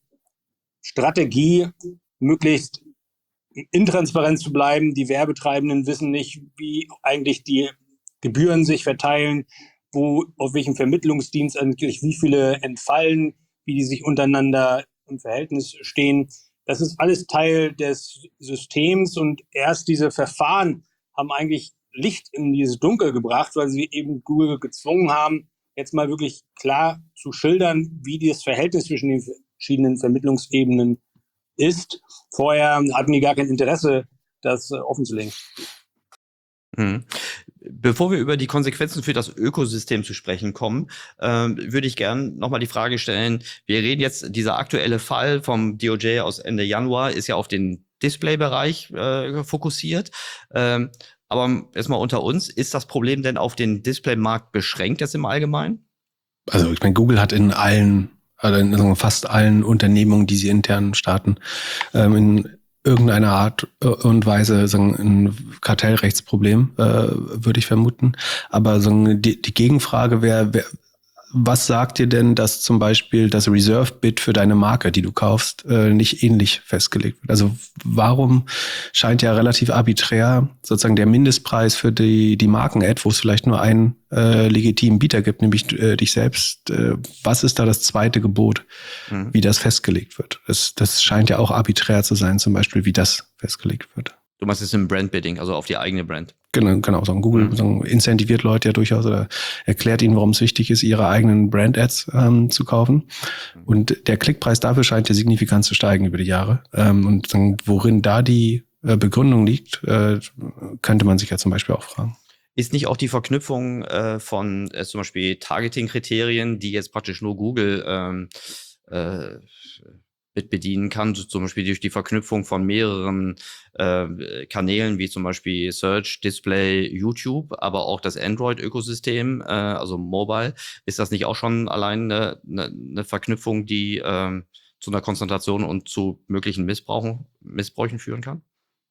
Strategie, möglichst intransparent zu bleiben. Die Werbetreibenden wissen nicht, wie eigentlich die Gebühren sich verteilen, wo, auf welchem Vermittlungsdienst eigentlich wie viele entfallen, wie die sich untereinander im Verhältnis stehen. Das ist alles Teil des Systems und erst diese Verfahren haben eigentlich Licht in dieses Dunkel gebracht, weil sie eben Google gezwungen haben, jetzt mal wirklich klar zu schildern, wie das Verhältnis zwischen den verschiedenen Vermittlungsebenen ist. Vorher hatten die gar kein Interesse, das äh, offenzulegen. Mhm. Bevor wir über die Konsequenzen für das Ökosystem zu sprechen kommen, äh, würde ich gerne nochmal die Frage stellen, wir reden jetzt, dieser aktuelle Fall vom D O J aus Ende Januar ist ja auf den Display-Bereich äh, fokussiert. Ähm, aber erstmal unter uns, ist das Problem denn auf den Display-Markt beschränkt jetzt im Allgemeinen? Also ich meine, Google hat in allen also in fast allen Unternehmungen, die sie intern starten, ähm, in irgendeiner Art und Weise sagen, ein Kartellrechtsproblem, äh, würde ich vermuten. Aber so die, die Gegenfrage wäre, wär, was sagt dir denn, dass zum Beispiel das Reserve-Bid für deine Marke, die du kaufst, äh, nicht ähnlich festgelegt wird? Also warum scheint ja relativ arbiträr sozusagen der Mindestpreis für die, die Marken-Ad, wo es vielleicht nur einen äh, legitimen Bieter gibt, nämlich äh, dich selbst, äh, was ist da das zweite Gebot, mhm. wie das festgelegt wird? Das, das scheint ja auch arbiträr zu sein, zum Beispiel, wie das festgelegt wird. Du machst es im Brand-Bidding, also auf die eigene Brand. Genau, genau. So Google mhm. so incentiviert Leute ja durchaus oder erklärt ihnen, warum es wichtig ist, ihre eigenen Brand-Ads ähm, zu kaufen. Mhm. Und der Klickpreis dafür scheint ja signifikant zu steigen über die Jahre. Ähm, und dann, worin da die äh, Begründung liegt, äh, könnte man sich ja zum Beispiel auch fragen. Ist nicht auch die Verknüpfung äh, von äh, zum Beispiel Targeting-Kriterien, die jetzt praktisch nur Google ähm, äh, mit bedienen kann, zum Beispiel durch die Verknüpfung von mehreren äh, Kanälen, wie zum Beispiel Search, Display, YouTube, aber auch das Android-Ökosystem, äh, also Mobile, ist das nicht auch schon allein eine, eine, eine Verknüpfung, die äh, zu einer Konzentration und zu möglichen Missbrauchen, Missbräuchen führen kann?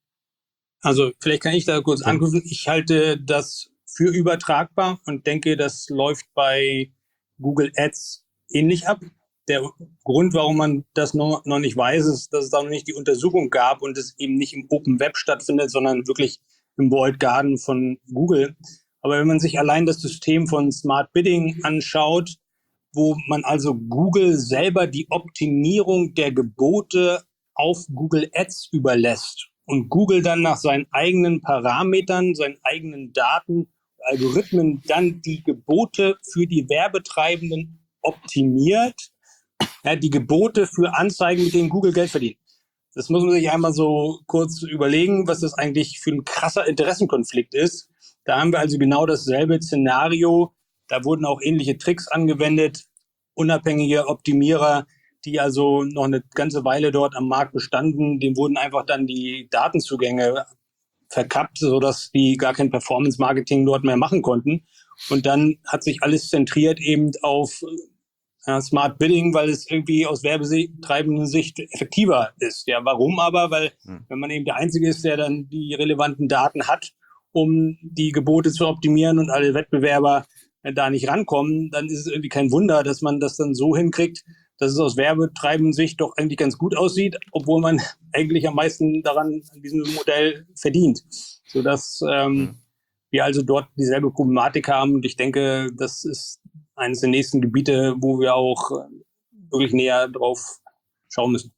Also vielleicht kann ich da kurz anknüpfen. Ich halte das für übertragbar und denke, das läuft bei Google Ads ähnlich ab. Der Grund, warum man das noch, noch nicht weiß, ist, dass es da noch nicht die Untersuchung gab und es eben nicht im Open Web stattfindet, sondern wirklich im Walled Garden von Google. Aber wenn man sich allein das System von Smart Bidding anschaut, wo man also Google selber die Optimierung der Gebote auf Google Ads überlässt und Google dann nach seinen eigenen Parametern, seinen eigenen Daten, Algorithmen dann die Gebote für die Werbetreibenden optimiert, ja, die Gebote für Anzeigen, mit denen Google Geld verdient. Das muss man sich einmal so kurz überlegen, was das eigentlich für ein krasser Interessenkonflikt ist. Da haben wir also genau dasselbe Szenario. Da wurden auch ähnliche Tricks angewendet, unabhängige Optimierer, die also noch eine ganze Weile dort am Markt bestanden. Dem wurden einfach dann die Datenzugänge verkappt, sodass die gar kein Performance-Marketing dort mehr machen konnten. Und dann hat sich alles zentriert eben auf ja, Smart Bidding, weil es irgendwie aus werbetreibender Sicht effektiver ist. Ja, warum aber? Weil hm. wenn man eben der Einzige ist, der dann die relevanten Daten hat, um die Gebote zu optimieren und alle Wettbewerber äh, da nicht rankommen, dann ist es irgendwie kein Wunder, dass man das dann so hinkriegt, dass es aus werbetreibender Sicht doch eigentlich ganz gut aussieht, obwohl man eigentlich am meisten daran an diesem Modell verdient. Sodass ähm, hm. wir also dort dieselbe Problematik haben. Und ich denke, das ist eines der nächsten Gebiete, wo wir auch wirklich näher drauf schauen müssen.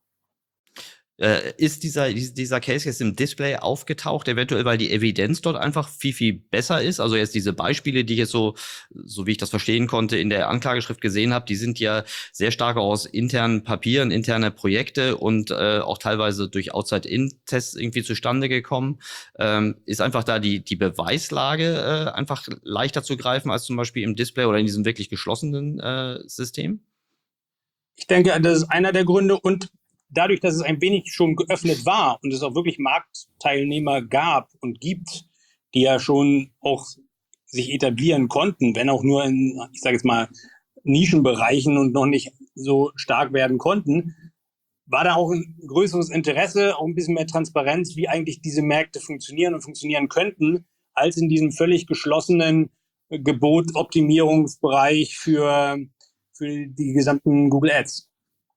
Äh, ist dieser, dieser Case jetzt im Display aufgetaucht, eventuell, weil die Evidenz dort einfach viel, viel besser ist? Also jetzt diese Beispiele, die ich jetzt so, so wie ich das verstehen konnte, in der Anklageschrift gesehen habe, die sind ja sehr stark aus internen Papieren, interne Projekte und äh, auch teilweise durch Outside-In-Tests irgendwie zustande gekommen. Ähm, ist einfach da die, die Beweislage äh, einfach leichter zu greifen als zum Beispiel im Display oder in diesem wirklich geschlossenen äh, System? Ich denke, das ist einer der Gründe und dadurch, dass es ein wenig schon geöffnet war und es auch wirklich Marktteilnehmer gab und gibt, die ja schon auch sich etablieren konnten, wenn auch nur in, ich sage jetzt mal, Nischenbereichen und noch nicht so stark werden konnten, war da auch ein größeres Interesse, auch ein bisschen mehr Transparenz, wie eigentlich diese Märkte funktionieren und funktionieren könnten, als in diesem völlig geschlossenen Gebotoptimierungsbereich für, für die gesamten Google Ads.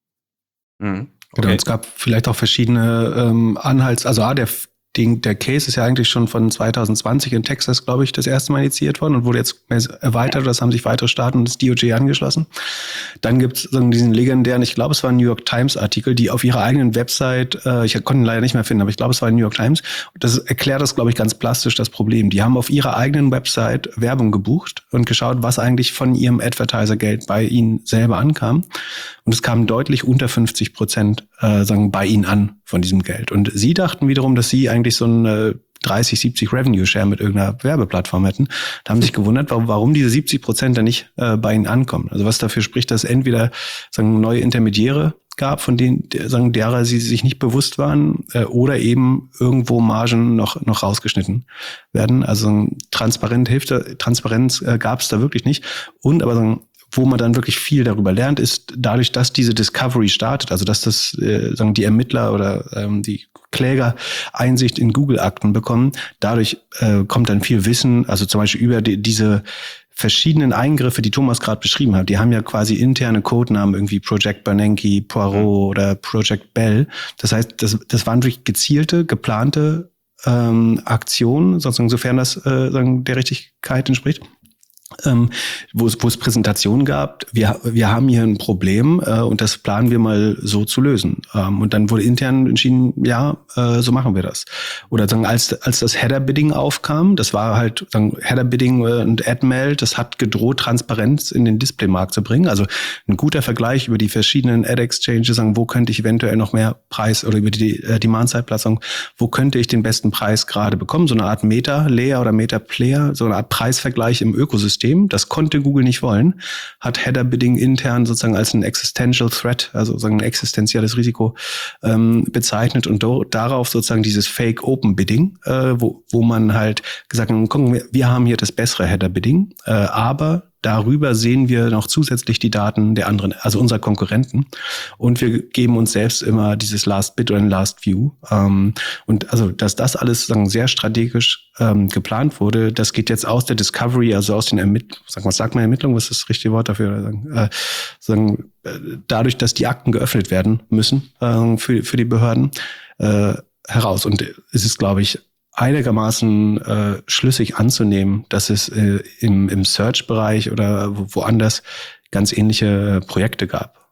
Mhm. Genau, Okay. es gab vielleicht auch verschiedene ähm, Anhalts, also ah, der, den, der Case ist ja eigentlich schon von zwanzig zwanzig in Texas, glaube ich, das erste Mal initiiert worden und wurde jetzt erweitert, das haben sich weitere Staaten und das D O J angeschlossen. Dann gibt es diesen legendären, ich glaube, es war ein New York Times Artikel, die auf ihrer eigenen Website, äh, ich konnte ihn leider nicht mehr finden, aber ich glaube, es war ein New York Times, das erklärt das, glaube ich, ganz plastisch, das Problem. Die haben auf ihrer eigenen Website Werbung gebucht und geschaut, was eigentlich von ihrem Advertiser-Geld bei ihnen selber ankam. Und es kam deutlich unter fünfzig Prozent äh, sagen bei ihnen an von diesem Geld. Und sie dachten wiederum, dass sie eigentlich so ein äh, dreißig, siebzig Revenue-Share mit irgendeiner Werbeplattform hätten. Da haben sich gewundert, warum, warum diese siebzig Prozent dann nicht äh, bei ihnen ankommen. Also was dafür spricht, dass entweder sagen neue Intermediäre gab, von denen sagen derer sie sich nicht bewusst waren, äh, oder eben irgendwo Margen noch noch rausgeschnitten werden. Also transparent hilft da, Transparenz äh, gab es da wirklich nicht. Und aber sagen wo man dann wirklich viel darüber lernt, ist dadurch, dass diese Discovery startet, also dass das äh, sagen die Ermittler oder ähm, die Kläger Einsicht in Google-Akten bekommen. Dadurch äh, kommt dann viel Wissen, also zum Beispiel über die, diese verschiedenen Eingriffe, die Thomas gerade beschrieben hat. Die haben ja quasi interne Codenamen, irgendwie Project Bernanke, Poirot oder Project Bell. Das heißt, das, das waren wirklich gezielte, geplante ähm, Aktionen, sozusagen, sofern das äh, sagen, der Richtigkeit entspricht. Ähm, wo es, wo es Präsentationen gab, wir, wir haben hier ein Problem äh, und das planen wir mal so zu lösen. Ähm, und dann wurde intern entschieden, ja, äh, so machen wir das. Oder sagen, als, als das Header-Bidding aufkam, das war halt sagen, Header-Bidding und AdMail, das hat gedroht, Transparenz in den Displaymarkt zu bringen. Also ein guter Vergleich über die verschiedenen Ad-Exchanges, sagen, wo könnte ich eventuell noch mehr Preis oder über die äh, Demand-Side-Platzung, wo könnte ich den besten Preis gerade bekommen? So eine Art Meta-Layer oder Meta-Player, so eine Art Preisvergleich im Ökosystem. Das konnte Google nicht wollen, hat Header-Bidding intern sozusagen als ein Existential Threat, also sozusagen ein existenzielles Risiko ähm, bezeichnet und do- darauf sozusagen dieses Fake Open Bidding, äh, wo, wo man halt gesagt hat, gucken wir, wir haben hier das bessere Header-Bidding, äh, aber darüber sehen wir noch zusätzlich die Daten der anderen, also unserer Konkurrenten. Und wir geben uns selbst immer dieses Last Bid oder ein Last View. Ähm, und also, dass das alles sagen, sehr strategisch ähm, geplant wurde, das geht jetzt aus der Discovery, also aus den Ermittlungen, sag mal, sagt man Ermittlungen, was ist das richtige Wort dafür? Oder sagen, äh, sagen, äh, dadurch, dass die Akten geöffnet werden müssen äh, für, für die Behörden, äh, heraus. Und es ist, glaube ich, einigermaßen äh, schlüssig anzunehmen, dass es äh, im, im Search-Bereich oder wo, woanders ganz ähnliche Projekte gab.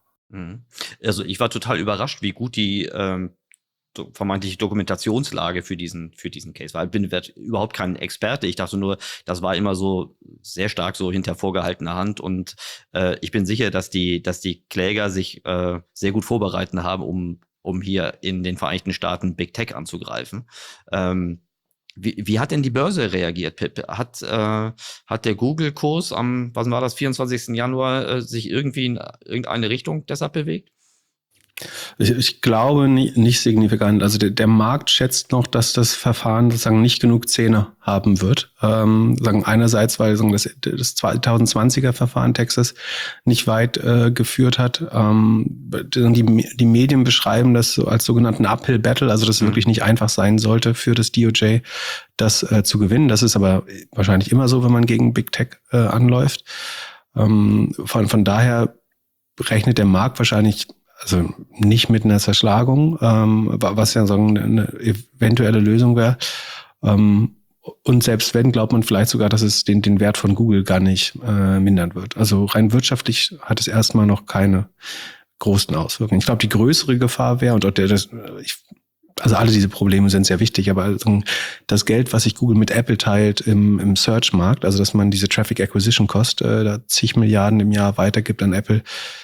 Also ich war total überrascht, wie gut die ähm, do, vermeintliche Dokumentationslage für diesen für diesen Case war. Ich bin überhaupt kein Experte. Ich dachte nur, das war immer so sehr stark so hinter vorgehaltener Hand und äh, ich bin sicher, dass die dass die Kläger sich äh, sehr gut vorbereiten haben, um um hier in den Vereinigten Staaten Big Tech anzugreifen. Ähm, Wie, wie hat denn die Börse reagiert, Pip? Hat, äh, hat der Google-Kurs am, was war das, vierundzwanzigsten Januar äh, sich irgendwie in irgendeine Richtung deshalb bewegt? Ich, ich glaube nie, nicht signifikant. Also der, der Markt schätzt noch, dass das Verfahren sozusagen nicht genug Zähne haben wird. Ähm, sagen einerseits, weil sagen, das, das zwanzig zwanziger Verfahren Texas nicht weit äh, geführt hat. Ähm, die, die Medien beschreiben das so als sogenannten Uphill Battle, also dass es mhm. wirklich nicht einfach sein sollte für das D O J, das äh, zu gewinnen. Das ist aber wahrscheinlich immer so, wenn man gegen Big Tech äh, anläuft. Ähm, von, von daher rechnet der Markt wahrscheinlich also nicht mit einer Zerschlagung, ähm, was ja so eine eventuelle Lösung wäre. Ähm, und selbst wenn, glaubt man vielleicht sogar, dass es den, den Wert von Google gar nicht äh, mindern wird. Also rein wirtschaftlich hat es erstmal noch keine großen Auswirkungen. Ich glaube, die größere Gefahr wäre, und der, das, ich, also alle diese Probleme sind sehr wichtig, aber also das Geld, was sich Google mit Apple teilt im, im Search-Markt, also dass man diese Traffic Acquisition Cost, äh, da zig Milliarden im Jahr weitergibt an Apple,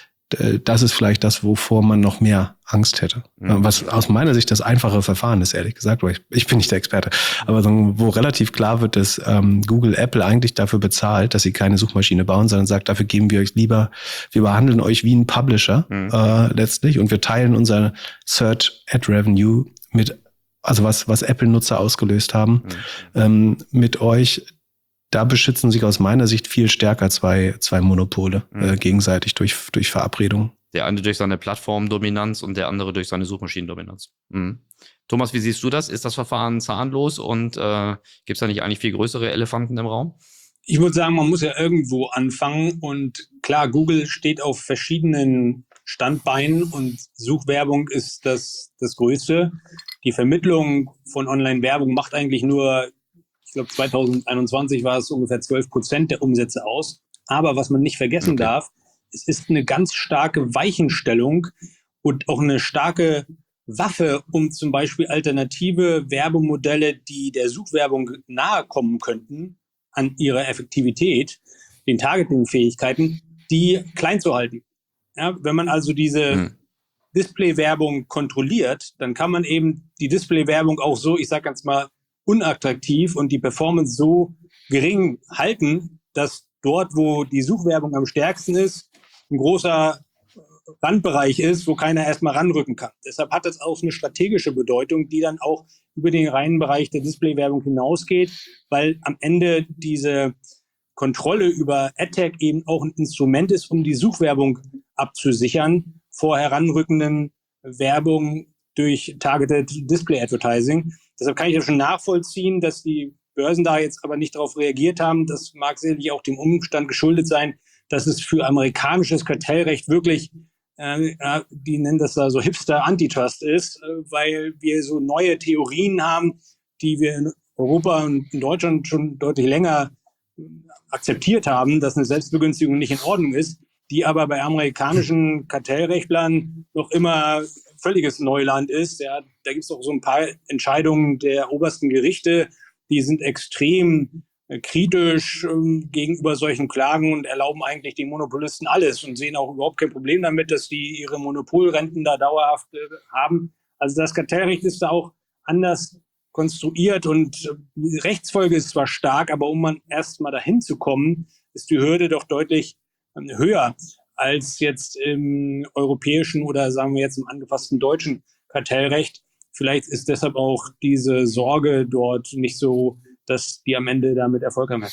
das ist vielleicht das, wovor man noch mehr Angst hätte. Mhm. Was aus meiner Sicht das einfache Verfahren ist, ehrlich gesagt, weil ich, ich bin nicht der Experte, aber so, wo relativ klar wird, dass ähm, Google Apple eigentlich dafür bezahlt, dass sie keine Suchmaschine bauen, sondern sagt, dafür geben wir euch lieber, wir behandeln euch wie ein Publisher mhm. äh, letztlich und wir teilen unser Search Ad Revenue mit, also was, was Apple-Nutzer ausgelöst haben, mhm. ähm, mit euch. Da beschützen sich aus meiner Sicht viel stärker zwei, zwei Monopole mhm. äh, gegenseitig durch, durch Verabredungen. Der eine durch seine Plattformdominanz und der andere durch seine Suchmaschinendominanz. Mhm. Thomas, wie siehst du das? Ist das Verfahren zahnlos und äh, gibt es da nicht eigentlich viel größere Elefanten im Raum? Ich würde sagen, man muss ja irgendwo anfangen und klar, Google steht auf verschiedenen Standbeinen und Suchwerbung ist das, das Größte. Die Vermittlung von Online-Werbung macht eigentlich nur, ich glaube zwanzig einundzwanzig war es ungefähr zwölf Prozent der Umsätze aus. Aber was man nicht vergessen okay. darf, es ist eine ganz starke Weichenstellung und auch eine starke Waffe, um zum Beispiel alternative Werbemodelle, die der Suchwerbung nahe kommen könnten, an ihrer Effektivität, den Targeting-Fähigkeiten, die klein zu halten. Ja, wenn man also diese hm. Display-Werbung kontrolliert, dann kann man eben die Display-Werbung auch so, ich sag ganz mal, unattraktiv und die Performance so gering halten, dass dort, wo die Suchwerbung am stärksten ist, ein großer Randbereich ist, wo keiner erstmal ranrücken kann. Deshalb hat das auch eine strategische Bedeutung, die dann auch über den reinen Bereich der Display-Werbung hinausgeht, weil am Ende diese Kontrolle über AdTech eben auch ein Instrument ist, um die Suchwerbung abzusichern vor heranrückenden Werbung durch Targeted Display Advertising. Deshalb kann ich ja schon nachvollziehen, dass die Börsen da jetzt aber nicht darauf reagiert haben. Das mag sicherlich auch dem Umstand geschuldet sein, dass es für amerikanisches Kartellrecht wirklich, äh, die nennen das da so Hipster-Antitrust ist, äh, weil wir so neue Theorien haben, die wir in Europa und in Deutschland schon deutlich länger akzeptiert haben, dass eine Selbstbegünstigung nicht in Ordnung ist, die aber bei amerikanischen Kartellrechtlern noch immer völliges Neuland ist. Ja, da gibt es auch so ein paar Entscheidungen der obersten Gerichte, die sind extrem äh, kritisch ähm, gegenüber solchen Klagen und erlauben eigentlich den Monopolisten alles und sehen auch überhaupt kein Problem damit, dass die ihre Monopolrenten da dauerhaft äh, haben. Also das Kartellrecht ist da auch anders konstruiert und äh, die Rechtsfolge ist zwar stark, aber um man erst mal dahin zu kommen, ist die Hürde doch deutlich äh, höher als jetzt im europäischen oder sagen wir jetzt im angepassten deutschen Kartellrecht. Vielleicht ist deshalb auch diese Sorge dort nicht so, dass die am Ende damit Erfolg haben.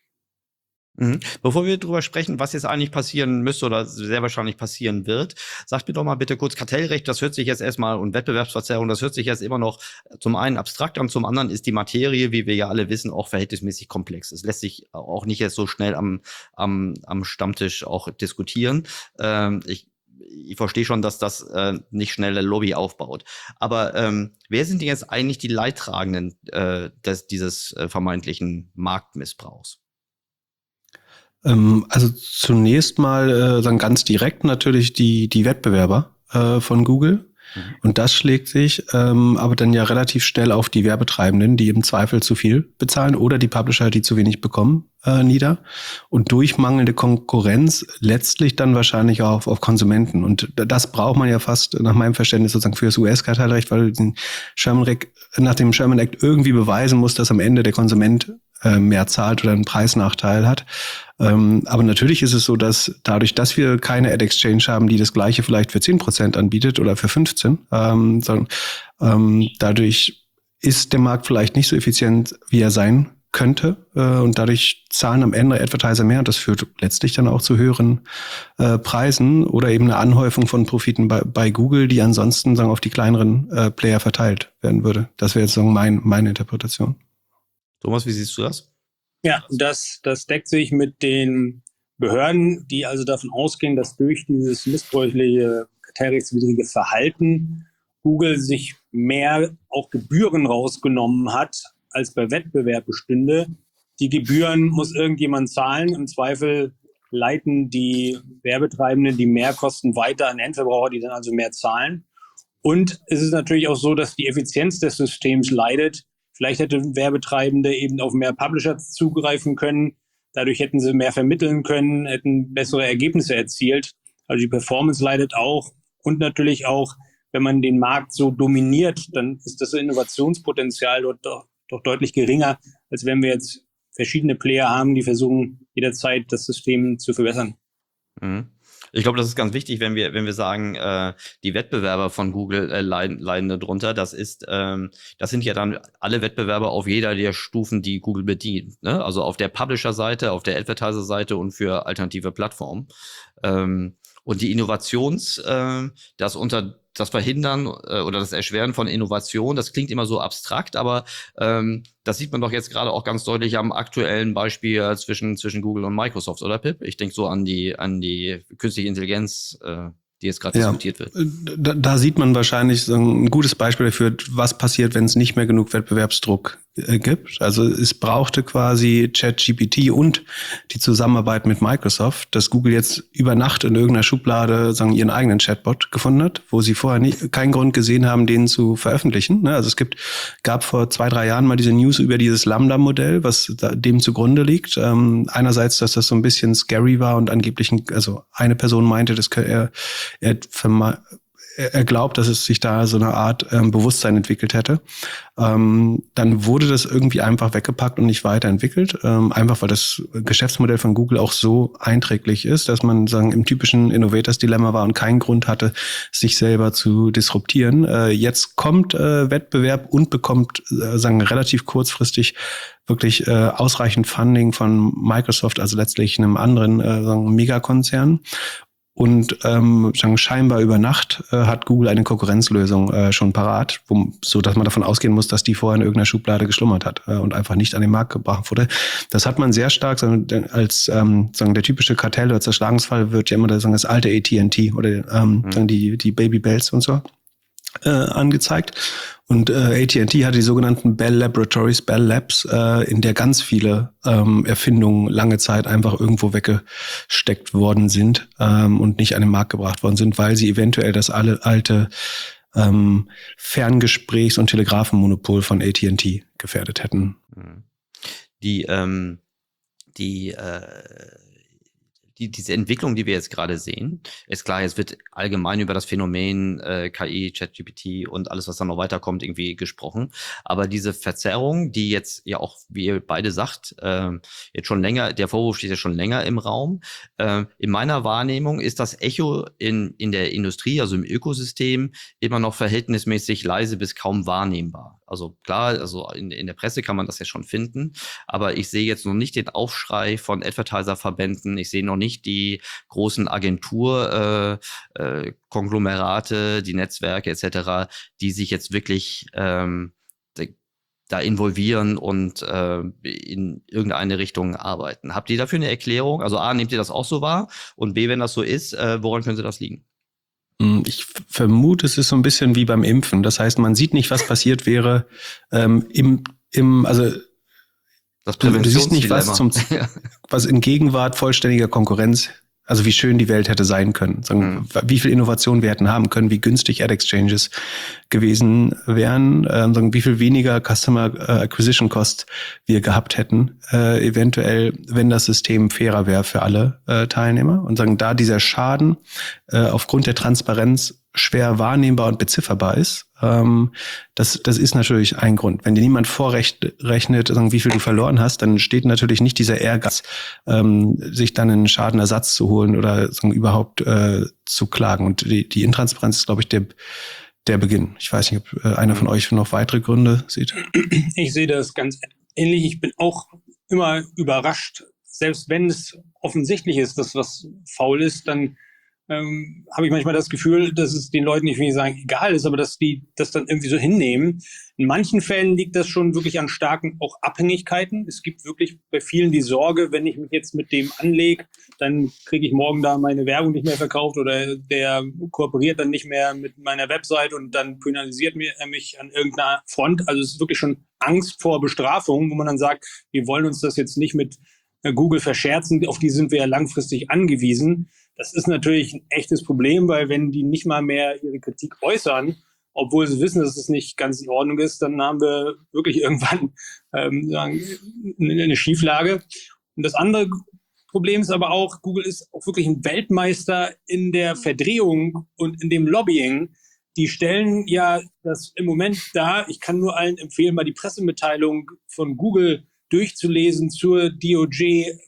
Mhm. Bevor wir darüber sprechen, was jetzt eigentlich passieren müsste oder sehr wahrscheinlich passieren wird, sagt mir doch mal bitte kurz Kartellrecht, das hört sich jetzt erstmal, und Wettbewerbsverzerrung, das hört sich jetzt immer noch zum einen abstrakt an, zum anderen ist die Materie, wie wir ja alle wissen, auch verhältnismäßig komplex. Es lässt sich auch nicht jetzt so schnell am, am, am Stammtisch auch diskutieren. Ähm, ich Ich verstehe schon, dass das äh, nicht schnelle Lobby aufbaut. Aber ähm, wer sind denn jetzt eigentlich die Leidtragenden äh, des, dieses äh, vermeintlichen Marktmissbrauchs? Ähm, also zunächst mal äh, dann ganz direkt natürlich die, die Wettbewerber äh, von Google. Mhm. Und das schlägt sich ähm, aber dann ja relativ schnell auf die Werbetreibenden, die im Zweifel zu viel bezahlen, oder die Publisher, die zu wenig bekommen, äh, nieder. Und durch mangelnde Konkurrenz letztlich dann wahrscheinlich auch auf, auf Konsumenten. Und das braucht man ja fast nach meinem Verständnis sozusagen für das U S-Kartellrecht, weil den Sherman Act, nach dem Sherman Act irgendwie beweisen muss, dass am Ende der Konsument äh, mehr zahlt oder einen Preisnachteil hat. Ähm, aber natürlich ist es so, dass dadurch, dass wir keine Ad-Exchange haben, die das Gleiche vielleicht für zehn Prozent anbietet oder für fünfzehn, ähm, sondern ähm, dadurch ist der Markt vielleicht nicht so effizient, wie er sein könnte. Äh, und dadurch zahlen am Ende Advertiser mehr. Und das führt letztlich dann auch zu höheren äh, Preisen oder eben eine Anhäufung von Profiten bei, bei Google, die ansonsten sagen, auf die kleineren äh, Player verteilt werden würde. Das wäre jetzt sagen, mein, meine Interpretation. Thomas, wie siehst du das? Ja, das, das deckt sich mit den Behörden, die also davon ausgehen, dass durch dieses missbräuchliche, kartellrechtswidrige Verhalten Google sich mehr auch Gebühren rausgenommen hat, als bei Wettbewerb bestünde. Die Gebühren muss irgendjemand zahlen. Im Zweifel leiten die Werbetreibenden die Mehrkosten weiter an Endverbraucher, die dann also mehr zahlen. Und es ist natürlich auch so, dass die Effizienz des Systems leidet. Vielleicht hätten Werbetreibende eben auf mehr Publisher zugreifen können. Dadurch hätten sie mehr vermitteln können, hätten bessere Ergebnisse erzielt. Also die Performance leidet auch. Und natürlich auch, wenn man den Markt so dominiert, dann ist das Innovationspotenzial dort doch, doch deutlich geringer, als wenn wir jetzt verschiedene Player haben, die versuchen, jederzeit das System zu verbessern. Mhm. Ich glaube, das ist ganz wichtig, wenn wir, wenn wir sagen, äh, die Wettbewerber von Google äh, leiden, leiden darunter. Das ist, ähm, das sind ja dann alle Wettbewerber auf jeder der Stufen, die Google bedient. Ne? Also auf der Publisher-Seite, auf der Advertiser-Seite und für alternative Plattformen. Ähm, und die Innovations, äh, das unter das Verhindern äh, oder das Erschweren von Innovation, das klingt immer so abstrakt, aber ähm, das sieht man doch jetzt gerade auch ganz deutlich am aktuellen Beispiel zwischen zwischen Google und Microsoft, oder Pip? Ich denke so an die an die künstliche Intelligenz, äh, die jetzt gerade ja. diskutiert wird. Da, da sieht man wahrscheinlich so ein gutes Beispiel dafür, was passiert, wenn es nicht mehr genug Wettbewerbsdruck äh, gibt. Also es brauchte quasi ChatGPT und die Zusammenarbeit mit Microsoft, dass Google jetzt über Nacht in irgendeiner Schublade sagen, ihren eigenen Chatbot gefunden hat, wo sie vorher nicht, keinen Grund gesehen haben, den zu veröffentlichen. Also es gibt, gab vor zwei, drei Jahren mal diese News über dieses Lambda-Modell, was da, dem zugrunde liegt. Ähm, einerseits, dass das so ein bisschen scary war und angeblich, ein, also eine Person meinte, das könnte er Er, er glaubt, dass es sich da so eine Art ähm, Bewusstsein entwickelt hätte. Ähm, dann wurde das irgendwie einfach weggepackt und nicht weiterentwickelt. Ähm, einfach weil das Geschäftsmodell von Google auch so einträglich ist, dass man sagen im typischen Innovators-Dilemma war und keinen Grund hatte, sich selber zu disruptieren. Äh, jetzt kommt äh, Wettbewerb und bekommt äh, sagen relativ kurzfristig wirklich äh, ausreichend Funding von Microsoft, also letztlich einem anderen äh, sagen Megakonzern. Und ähm, scheinbar über Nacht äh, hat Google eine Konkurrenzlösung äh, schon parat, wo, so dass man davon ausgehen muss, dass die vorher in irgendeiner Schublade geschlummert hat äh, und einfach nicht an den Markt gebracht wurde. Das hat man sehr stark sagen, als ähm, sagen der typische Kartell- oder Zerschlagungsfall wird ja immer sagen, das alte A T and T oder ähm, mhm. sagen die die Baby Bells und so äh, angezeigt. Und äh, A T and T hat die sogenannten Bell Laboratories, Bell Labs, äh, in der ganz viele ähm, Erfindungen lange Zeit einfach irgendwo weggesteckt worden sind ähm, und nicht an den Markt gebracht worden sind, weil sie eventuell das alle, alte ähm, Ferngesprächs- und Telegrafenmonopol von A T and T gefährdet hätten. Die, ähm, die, äh Die, diese Entwicklung, die wir jetzt gerade sehen, ist klar, jetzt wird allgemein über das Phänomen äh, K I, ChatGPT und alles, was dann noch weiterkommt, irgendwie gesprochen. Aber diese Verzerrung, die jetzt ja auch, wie ihr beide sagt, äh, jetzt schon länger, der Vorwurf steht ja schon länger im Raum. Äh, in meiner Wahrnehmung ist das Echo in, in der Industrie, also im Ökosystem, immer noch verhältnismäßig leise bis kaum wahrnehmbar. Also klar, also in, in der Presse kann man das ja schon finden, aber ich sehe jetzt noch nicht den Aufschrei von Advertiser-Verbänden, ich sehe noch nicht die großen Agentur-Konglomerate, äh, äh, die Netzwerke et cetera, die sich jetzt wirklich ähm, da involvieren und äh, in irgendeine Richtung arbeiten. Habt ihr dafür eine Erklärung? Also A, nehmt ihr das auch so wahr? Und B, wenn das so ist, äh, woran könnte das liegen? Ich vermute, es ist so ein bisschen wie beim Impfen. Das heißt, man sieht nicht, was passiert wäre ähm, im, im, also das du, du siehst nicht, was zum, was in Gegenwart vollständiger Konkurrenz, also wie schön die Welt hätte sein können, sagen, mhm. wie viel Innovation wir hätten haben können, wie günstig Ad-Exchanges gewesen wären, ähm, sagen, wie viel weniger Customer Acquisition Cost wir gehabt hätten, äh, eventuell, wenn das System fairer wäre für alle äh, Teilnehmer. Und sagen, da dieser Schaden äh, aufgrund der Transparenz schwer wahrnehmbar und bezifferbar ist. Ähm, das, das ist natürlich ein Grund. Wenn dir niemand vorrechnet, wie viel du verloren hast, dann steht natürlich nicht dieser Ehrgeiz, ähm, sich dann einen Schadenersatz zu holen oder so, überhaupt äh, zu klagen. Und die, die Intransparenz ist, glaube ich, der, der Beginn. Ich weiß nicht, ob äh, einer von euch noch weitere Gründe sieht. Ich sehe das ganz ähnlich. Ich bin auch immer überrascht, selbst wenn es offensichtlich ist, dass was faul ist, dann ähm, habe ich manchmal das Gefühl, dass es den Leuten nicht, will ich sagen, egal ist, aber dass die das dann irgendwie so hinnehmen. In manchen Fällen liegt das schon wirklich an starken auch Abhängigkeiten. Es gibt wirklich bei vielen die Sorge, wenn ich mich jetzt mit dem anlege, dann kriege ich morgen da meine Werbung nicht mehr verkauft oder der kooperiert dann nicht mehr mit meiner Website und dann penalisiert er mich an irgendeiner Front. Also es ist wirklich schon Angst vor Bestrafung, wo man dann sagt, wir wollen uns das jetzt nicht mit Google verscherzen, auf die sind wir ja langfristig angewiesen. Das ist natürlich ein echtes Problem, weil wenn die nicht mal mehr ihre Kritik äußern, obwohl sie wissen, dass es nicht ganz in Ordnung ist, dann haben wir wirklich irgendwann ähm, sagen, eine Schieflage. Und das andere Problem ist aber auch, Google ist auch wirklich ein Weltmeister in der Verdrehung und in dem Lobbying. Die stellen ja das im Moment dar. Ich kann nur allen empfehlen, mal die Pressemitteilung von Google durchzulesen zur D O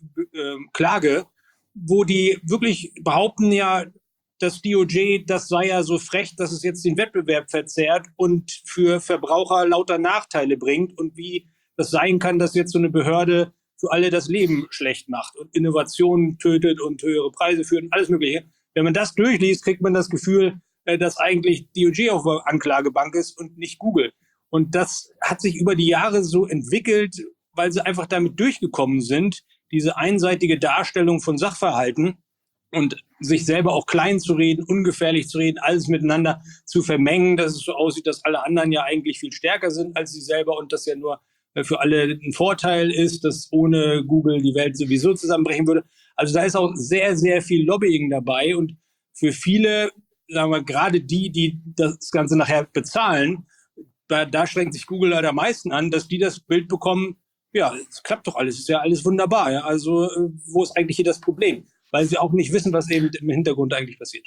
J-Klage, wo die wirklich behaupten ja, das D O J, das sei ja so frech, dass es jetzt den Wettbewerb verzerrt und für Verbraucher lauter Nachteile bringt und wie das sein kann, dass jetzt so eine Behörde für alle das Leben schlecht macht und Innovationen tötet und höhere Preise führt und alles Mögliche. Wenn man das durchliest, kriegt man das Gefühl, dass eigentlich D O J auf der Anklagebank ist und nicht Google. Und das hat sich über die Jahre so entwickelt, weil sie einfach damit durchgekommen sind, diese einseitige Darstellung von Sachverhalten und sich selber auch klein zu reden, ungefährlich zu reden, alles miteinander zu vermengen, dass es so aussieht, dass alle anderen ja eigentlich viel stärker sind als sie selber und das ja nur für alle ein Vorteil ist, dass ohne Google die Welt sowieso zusammenbrechen würde. Also da ist auch sehr, sehr viel Lobbying dabei und für viele, sagen wir, gerade die, die das Ganze nachher bezahlen, da, da strengt sich Google leider am meisten an, dass die das Bild bekommen, ja, es klappt doch alles, ist ja alles wunderbar. Ja? Also äh, wo ist eigentlich hier das Problem? Weil sie auch nicht wissen, was eben im Hintergrund eigentlich passiert.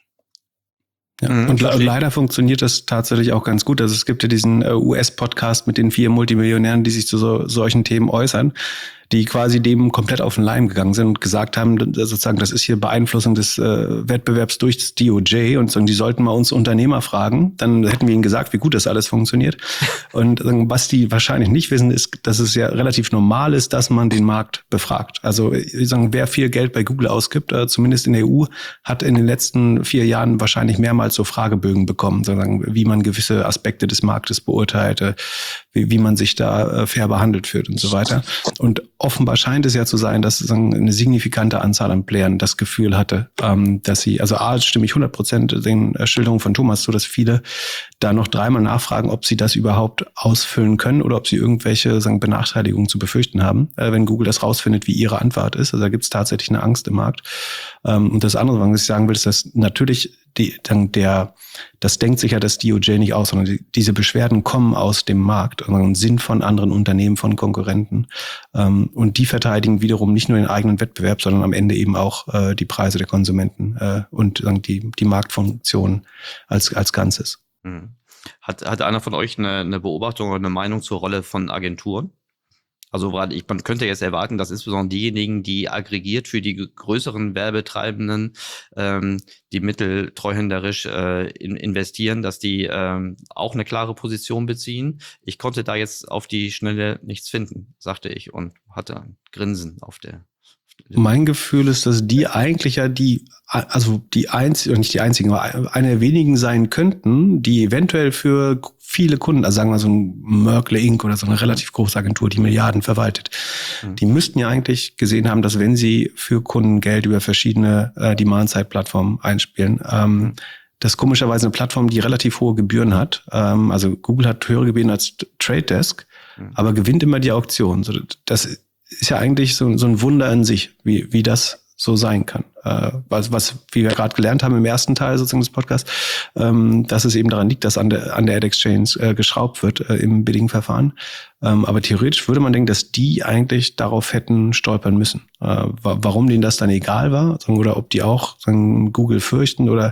Ja, und le- leider funktioniert das tatsächlich auch ganz gut. Also es gibt ja diesen äh, U S-Podcast mit den vier Multimillionären, die sich zu so, solchen Themen äußern, die quasi dem komplett auf den Leim gegangen sind und gesagt haben, sozusagen, das ist hier Beeinflussung des äh, Wettbewerbs durch das D O J und sagen, die sollten mal uns Unternehmer fragen. Dann hätten wir ihnen gesagt, wie gut das alles funktioniert. Und sagen, was die wahrscheinlich nicht wissen, ist, dass es ja relativ normal ist, dass man den Markt befragt. Also sagen, wer viel Geld bei Google ausgibt, äh, zumindest in der E U, hat in den letzten vier Jahren wahrscheinlich mehrmals so Fragebögen bekommen, sozusagen, wie man gewisse Aspekte des Marktes beurteilt, äh, wie, wie man sich da äh, fair behandelt fühlt und so weiter. Und offenbar scheint es ja zu sein, dass sagen, eine signifikante Anzahl an Playern das Gefühl hatte, ähm, dass sie, also A, stimme ich hundert Prozent den Schilderungen von Thomas zu, dass viele da noch dreimal nachfragen, ob sie das überhaupt ausfüllen können oder ob sie irgendwelche sagen, Benachteiligungen zu befürchten haben, äh, wenn Google das rausfindet, wie ihre Antwort ist. Also da gibt es tatsächlich eine Angst im Markt. Ähm, und das andere, was ich sagen will, ist, dass natürlich die, dann der, das denkt sich ja das D O J nicht aus, sondern die, diese Beschwerden kommen aus dem Markt und sind von anderen Unternehmen, von Konkurrenten. Ähm, und die verteidigen wiederum nicht nur den eigenen Wettbewerb, sondern am Ende eben auch äh, die Preise der Konsumenten äh, und sagen, die, die Marktfunktion als, als Ganzes. Mhm. Hat, hat einer von euch eine, eine Beobachtung oder eine Meinung zur Rolle von Agenturen? Also ich, man könnte jetzt erwarten, dass insbesondere diejenigen, die aggregiert für die größeren Werbetreibenden ähm, die Mittel treuhänderisch äh, in, investieren, dass die ähm, auch eine klare Position beziehen. Ich konnte da jetzt auf die Schnelle nichts finden, sagte ich und hatte ein Grinsen auf der. Mein Gefühl ist, dass die eigentlich ja die, also die einzigen, nicht die einzigen, aber eine der wenigen sein könnten, die eventuell für viele Kunden, also sagen wir so ein Merkle Incorporated oder so eine relativ große Agentur, die Milliarden verwaltet, mhm. die müssten ja eigentlich gesehen haben, dass wenn sie für Kunden Geld über verschiedene äh, Demand-Side-Plattformen einspielen, ähm, das ist komischerweise eine Plattform, die relativ hohe Gebühren hat. Ähm, also Google hat höhere Gebühren als Trade Desk, mhm. aber gewinnt immer die Auktion. So, das ist ja eigentlich so, so ein Wunder in sich, wie, wie das so sein kann. Äh, was, was, wie wir gerade gelernt haben im ersten Teil sozusagen des Podcasts, ähm, dass es eben daran liegt, dass an der, an der Ad Exchange äh, geschraubt wird äh, im Bidding-Verfahren. Ähm, aber theoretisch würde man denken, dass die eigentlich darauf hätten stolpern müssen. Äh, wa- warum denen das dann egal war, oder ob die auch sagen, Google fürchten oder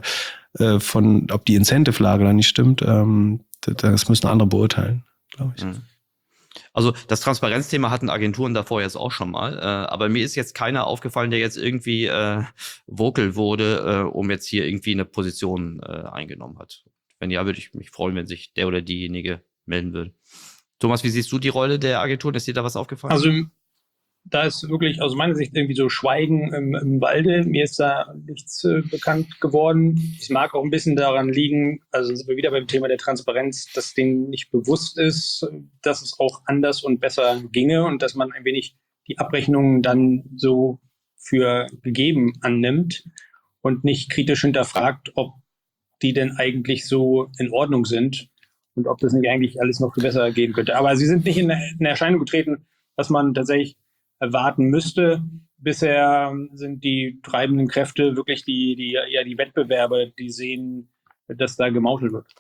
äh, von, ob die Incentive-Lage da nicht stimmt, ähm, das müssen andere beurteilen, glaube ich. Mhm. Also das Transparenzthema hatten Agenturen davor jetzt auch schon mal, äh, aber mir ist jetzt keiner aufgefallen, der jetzt irgendwie äh, vocal wurde, äh, um jetzt hier irgendwie eine Position äh, eingenommen hat. Wenn ja, würde ich mich freuen, wenn sich der oder diejenige melden würde. Thomas, wie siehst du die Rolle der Agenturen? Ist dir da was aufgefallen? Also da ist wirklich aus meiner Sicht irgendwie so Schweigen im, im Walde. Mir ist da nichts äh, bekannt geworden. Es mag auch ein bisschen daran liegen, also sind wir wieder beim Thema der Transparenz, dass denen nicht bewusst ist, dass es auch anders und besser ginge und dass man ein wenig die Abrechnungen dann so für gegeben annimmt und nicht kritisch hinterfragt, ob die denn eigentlich so in Ordnung sind und ob das nicht eigentlich alles noch viel besser gehen könnte. Aber sie sind nicht in, in Erscheinung getreten, dass man tatsächlich erwarten müsste. Bisher sind die treibenden Kräfte wirklich die, die, ja, die Wettbewerber, die sehen, dass da gemauschelt wird.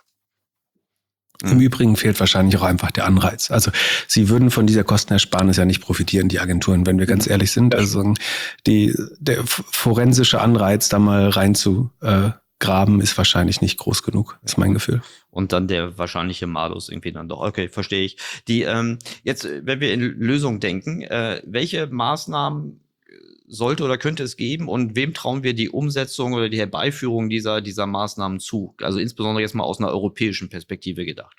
Im Übrigen fehlt wahrscheinlich auch einfach der Anreiz. Also sie würden von dieser Kostenersparnis ja nicht profitieren, die Agenturen, wenn wir ganz ehrlich sind. Also die, der forensische Anreiz, da mal rein zu äh, graben, ist wahrscheinlich nicht groß genug, ist mein Gefühl. Und dann der wahrscheinliche Malus irgendwie dann doch. Okay, verstehe ich. Die ähm, jetzt, wenn wir in Lösungen denken, äh, welche Maßnahmen sollte oder könnte es geben und wem trauen wir die Umsetzung oder die Herbeiführung dieser dieser Maßnahmen zu? Also insbesondere jetzt mal aus einer europäischen Perspektive gedacht.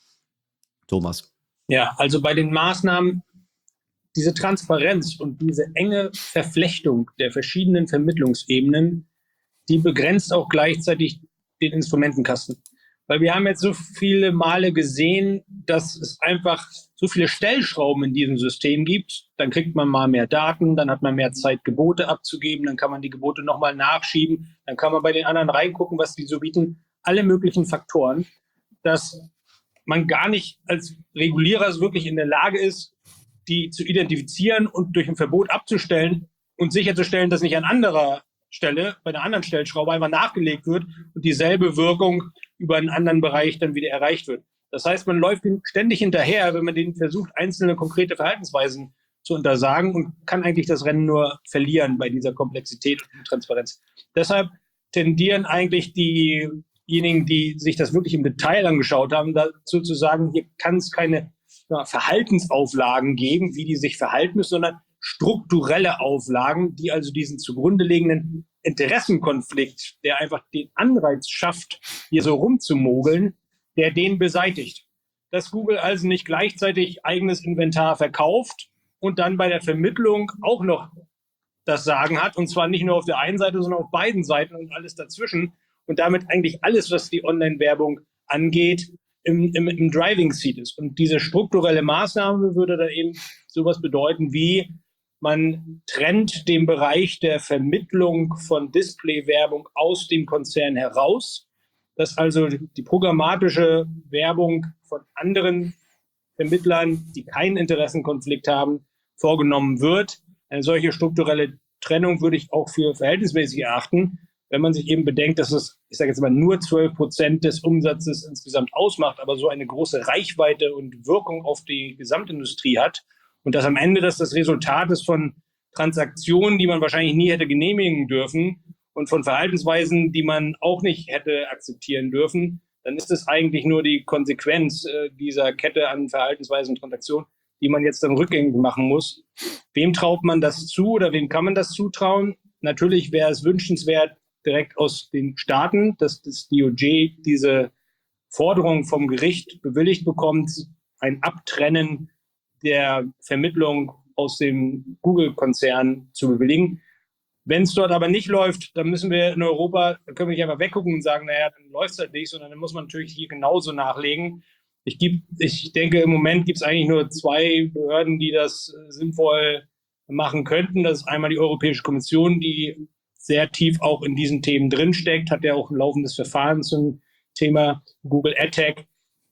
Thomas. Ja, also bei den Maßnahmen, diese Transparenz und diese enge Verflechtung der verschiedenen Vermittlungsebenen, die begrenzt auch gleichzeitig den Instrumentenkasten. Weil wir haben jetzt so viele Male gesehen, dass es einfach so viele Stellschrauben in diesem System gibt. Dann kriegt man mal mehr Daten, dann hat man mehr Zeit, Gebote abzugeben, dann kann man die Gebote nochmal nachschieben, dann kann man bei den anderen reingucken, was die so bieten. Alle möglichen Faktoren, dass man gar nicht als Regulierer so wirklich in der Lage ist, die zu identifizieren und durch ein Verbot abzustellen und sicherzustellen, dass nicht an anderer Stelle, bei einer anderen Stellschraube einfach nachgelegt wird und dieselbe Wirkung über einen anderen Bereich dann wieder erreicht wird. Das heißt, man läuft ständig hinterher, wenn man denen versucht, einzelne konkrete Verhaltensweisen zu untersagen und kann eigentlich das Rennen nur verlieren bei dieser Komplexität und Transparenz. Deshalb tendieren eigentlich diejenigen, die sich das wirklich im Detail angeschaut haben, dazu zu sagen, hier kann es keine ja, Verhaltensauflagen geben, wie die sich verhalten müssen, sondern strukturelle Auflagen, die also diesen zugrunde liegenden Interessenkonflikt, der einfach den Anreiz schafft, hier so rumzumogeln, der den beseitigt. Dass Google also nicht gleichzeitig eigenes Inventar verkauft und dann bei der Vermittlung auch noch das Sagen hat, und zwar nicht nur auf der einen Seite, sondern auf beiden Seiten und alles dazwischen und damit eigentlich alles, was die Online-Werbung angeht, im, im, im Driving Seat ist. Und diese strukturelle Maßnahme würde da eben sowas bedeuten wie, man trennt den Bereich der Vermittlung von Display-Werbung aus dem Konzern heraus, dass also die programmatische Werbung von anderen Vermittlern, die keinen Interessenkonflikt haben, vorgenommen wird. Eine solche strukturelle Trennung würde ich auch für verhältnismäßig erachten, wenn man sich eben bedenkt, dass es, ich sage jetzt mal, nur zwölf Prozent des Umsatzes insgesamt ausmacht, aber so eine große Reichweite und Wirkung auf die Gesamtindustrie hat. Und dass am Ende das das Resultat ist von Transaktionen, die man wahrscheinlich nie hätte genehmigen dürfen und von Verhaltensweisen, die man auch nicht hätte akzeptieren dürfen, dann ist es eigentlich nur die Konsequenz äh, dieser Kette an Verhaltensweisen und Transaktionen, die man jetzt dann rückgängig machen muss. Wem traut man das zu oder wem kann man das zutrauen? Natürlich wäre es wünschenswert, direkt aus den Staaten, dass das D O J diese Forderung vom Gericht bewilligt bekommt, ein Abtrennen der Vermittlung aus dem Google-Konzern zu bewilligen. Wenn es dort aber nicht läuft, dann müssen wir in Europa, da können wir nicht einfach weggucken und sagen, naja, dann läuft es halt nicht, sondern dann muss man natürlich hier genauso nachlegen. Ich, geb, ich denke, im Moment gibt es eigentlich nur zwei Behörden, die das sinnvoll machen könnten. Das ist einmal die Europäische Kommission, die sehr tief auch in diesen Themen drinsteckt, hat ja auch ein laufendes Verfahren zum Thema Google AdTech.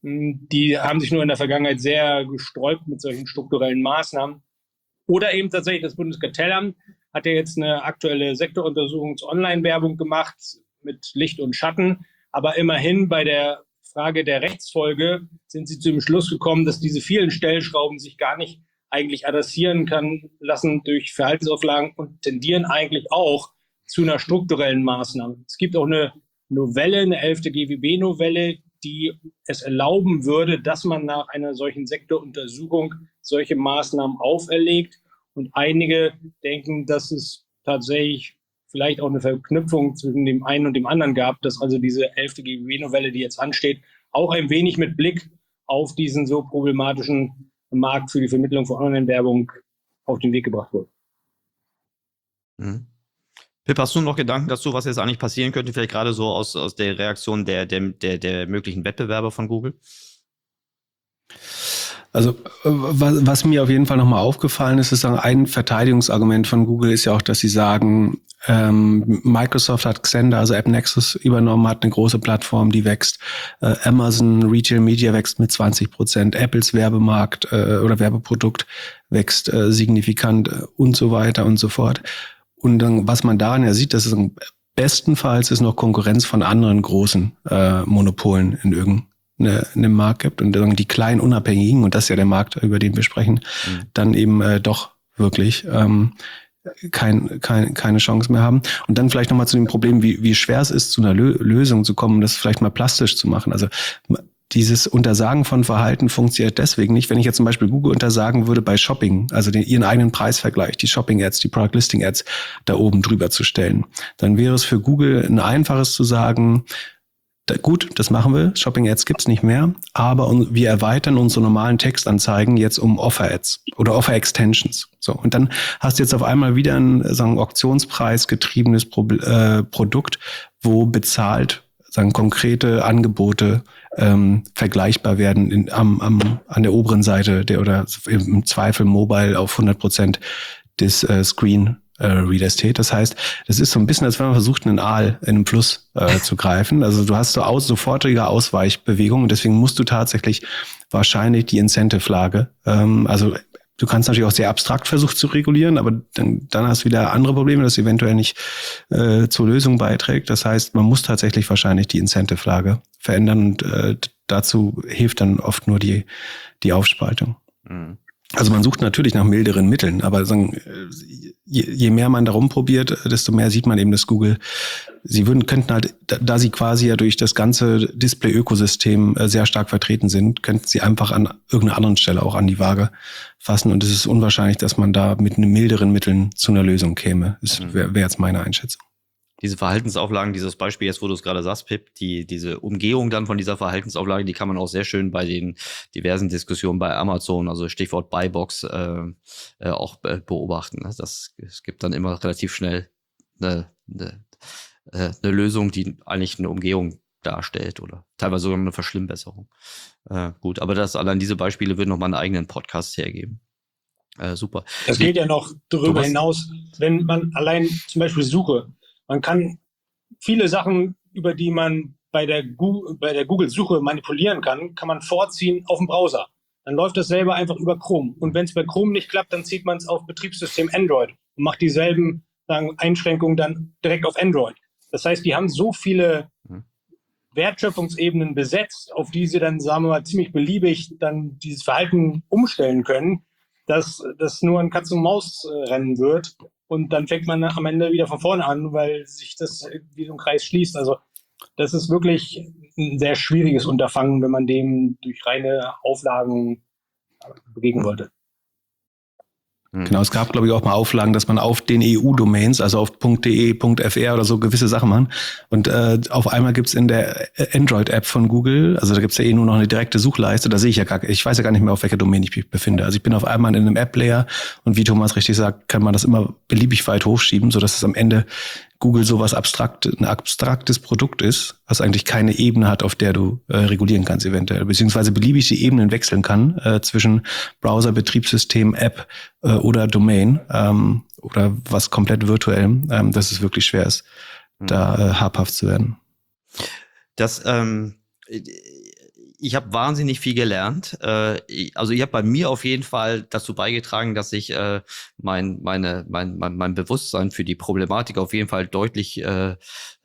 Die haben sich nur in der Vergangenheit sehr gesträubt mit solchen strukturellen Maßnahmen. Oder eben tatsächlich das Bundeskartellamt hat ja jetzt eine aktuelle Sektoruntersuchung zur Online-Werbung gemacht mit Licht und Schatten. Aber immerhin bei der Frage der Rechtsfolge sind sie zu dem Schluss gekommen, dass diese vielen Stellschrauben sich gar nicht eigentlich adressieren kann lassen durch Verhaltensauflagen und tendieren eigentlich auch zu einer strukturellen Maßnahme. Es gibt auch eine Novelle, eine elfte G W B-Novelle, die es erlauben würde, dass man nach einer solchen Sektoruntersuchung solche Maßnahmen auferlegt. Und einige denken, dass es tatsächlich vielleicht auch eine Verknüpfung zwischen dem einen und dem anderen gab, dass also diese elfte G W B-Novelle, die jetzt ansteht, auch ein wenig mit Blick auf diesen so problematischen Markt für die Vermittlung von Online-Werbung auf den Weg gebracht wurde. Mhm. Pip, hast du noch Gedanken dazu, was jetzt eigentlich passieren könnte, vielleicht gerade so aus, aus der Reaktion der, der, der, der möglichen Wettbewerber von Google? Also was, was mir auf jeden Fall nochmal aufgefallen ist, ist ein Verteidigungsargument von Google ist ja auch, dass sie sagen, ähm, Microsoft hat Xandr, also AppNexus, übernommen, hat eine große Plattform, die wächst. Äh, Amazon Retail Media wächst mit zwanzig Prozent. Apples Werbemarkt äh, oder Werbeprodukt wächst äh, signifikant äh, und so weiter und so fort. Und dann, was man daran ja sieht, dass es bestenfalls ist noch Konkurrenz von anderen großen äh, Monopolen in irgendeinem Markt gibt und dann die kleinen Unabhängigen, und das ist ja der Markt, über den wir sprechen, mhm. dann eben äh, doch wirklich ähm, kein, kein, keine Chance mehr haben. Und dann vielleicht nochmal zu dem Problem, wie, wie schwer es ist, zu einer Lö- Lösung zu kommen, das vielleicht mal plastisch zu machen. Also dieses Untersagen von Verhalten funktioniert deswegen nicht. Wenn ich jetzt zum Beispiel Google untersagen würde bei Shopping, also den, ihren eigenen Preisvergleich, die Shopping-Ads, die Product-Listing-Ads da oben drüber zu stellen, dann wäre es für Google ein einfaches zu sagen, da, gut, das machen wir, Shopping-Ads gibt's nicht mehr, aber un, wir erweitern unsere normalen Textanzeigen jetzt um Offer-Ads oder Offer-Extensions. So, und dann hast du jetzt auf einmal wieder ein, sagen, auktionspreisgetriebenes Pro, äh, Produkt, wo bezahlt, sagen, konkrete Angebote ähm, vergleichbar werden in, am, am, an der oberen Seite der oder im Zweifel mobile auf hundert Prozent des äh, Screen äh, Real Estate. Das heißt, das ist so ein bisschen, als wenn man versucht, einen Aal in einem Fluss äh, zu greifen. Also du hast so aus, sofortige Ausweichbewegungen und deswegen musst du tatsächlich wahrscheinlich die Incentive-Lage, ähm, also du kannst natürlich auch sehr abstrakt versuchen zu regulieren, aber dann, dann hast du wieder andere Probleme, dass eventuell nicht äh, zur Lösung beiträgt. Das heißt, man muss tatsächlich wahrscheinlich die Incentive-Lage verändern und äh, dazu hilft dann oft nur die, die Aufspaltung. Mhm. Also man sucht natürlich nach milderen Mitteln, aber sagen, je, je mehr man darum probiert, desto mehr sieht man eben, dass Google, sie würden, könnten halt, da, da sie quasi ja durch das ganze Display-Ökosystem sehr stark vertreten sind, könnten sie einfach an irgendeiner anderen Stelle auch an die Waage fassen und es ist unwahrscheinlich, dass man da mit einem milderen Mitteln zu einer Lösung käme. Das wäre wär jetzt meine Einschätzung. Diese Verhaltensauflagen, dieses Beispiel jetzt, wo du es gerade sagst, Pip, die, diese Umgehung dann von dieser Verhaltensauflage, die kann man auch sehr schön bei den diversen Diskussionen bei Amazon, also Stichwort Buybox, äh, äh, auch äh, beobachten. Das, es gibt dann immer relativ schnell eine, eine, äh, eine Lösung, die eigentlich eine Umgehung darstellt oder teilweise sogar eine Verschlimmbesserung. Äh, gut, aber das allein diese Beispiele würden nochmal einen eigenen Podcast hergeben. Äh, super. Das geht ja noch darüber hinaus, wenn man allein zum Beispiel Suche, man kann viele Sachen, über die man bei der, Google, bei der Google-Suche manipulieren kann, kann man vorziehen auf dem Browser. Dann läuft das selber einfach über Chrome. Und wenn es bei Chrome nicht klappt, dann zieht man es auf Betriebssystem Android und macht dieselben sagen, Einschränkungen dann direkt auf Android. Das heißt, die haben so viele Wertschöpfungsebenen besetzt, auf die sie dann, sagen wir mal, ziemlich beliebig dann dieses Verhalten umstellen können, dass das nur ein Katz-und-Maus-Rennen wird. Und dann fängt man am Ende wieder von vorne an, weil sich das wie so ein Kreis schließt. Also das ist wirklich ein sehr schwieriges Unterfangen, wenn man dem durch reine Auflagen begegnen wollte. Genau, es gab, glaube ich, auch mal Auflagen, dass man auf den E U-Domains, also auf .de, .fr oder so gewisse Sachen machen. Und äh, auf einmal gibt's in der Android-App von Google, also da gibt's ja eh nur noch eine direkte Suchleiste, da sehe ich ja gar, ich weiß ja gar nicht mehr, auf welcher Domain ich mich befinde. Also ich bin auf einmal in einem App-Layer und wie Thomas richtig sagt, kann man das immer beliebig weit hochschieben, sodass es am Ende Google sowas abstrakt, ein abstraktes Produkt ist, was eigentlich keine Ebene hat, auf der du äh, regulieren kannst eventuell, beziehungsweise beliebig die Ebenen wechseln kann äh, zwischen Browser, Betriebssystem, App äh, oder Domain ähm, oder was komplett virtuell, ähm, dass es wirklich schwer ist, mhm. da äh, habhaft zu werden. Das, ähm, ich habe wahnsinnig viel gelernt. Äh, also ich habe bei mir auf jeden Fall dazu beigetragen, dass ich äh, mein, meine, mein, mein, mein Bewusstsein für die Problematik auf jeden Fall deutlich äh,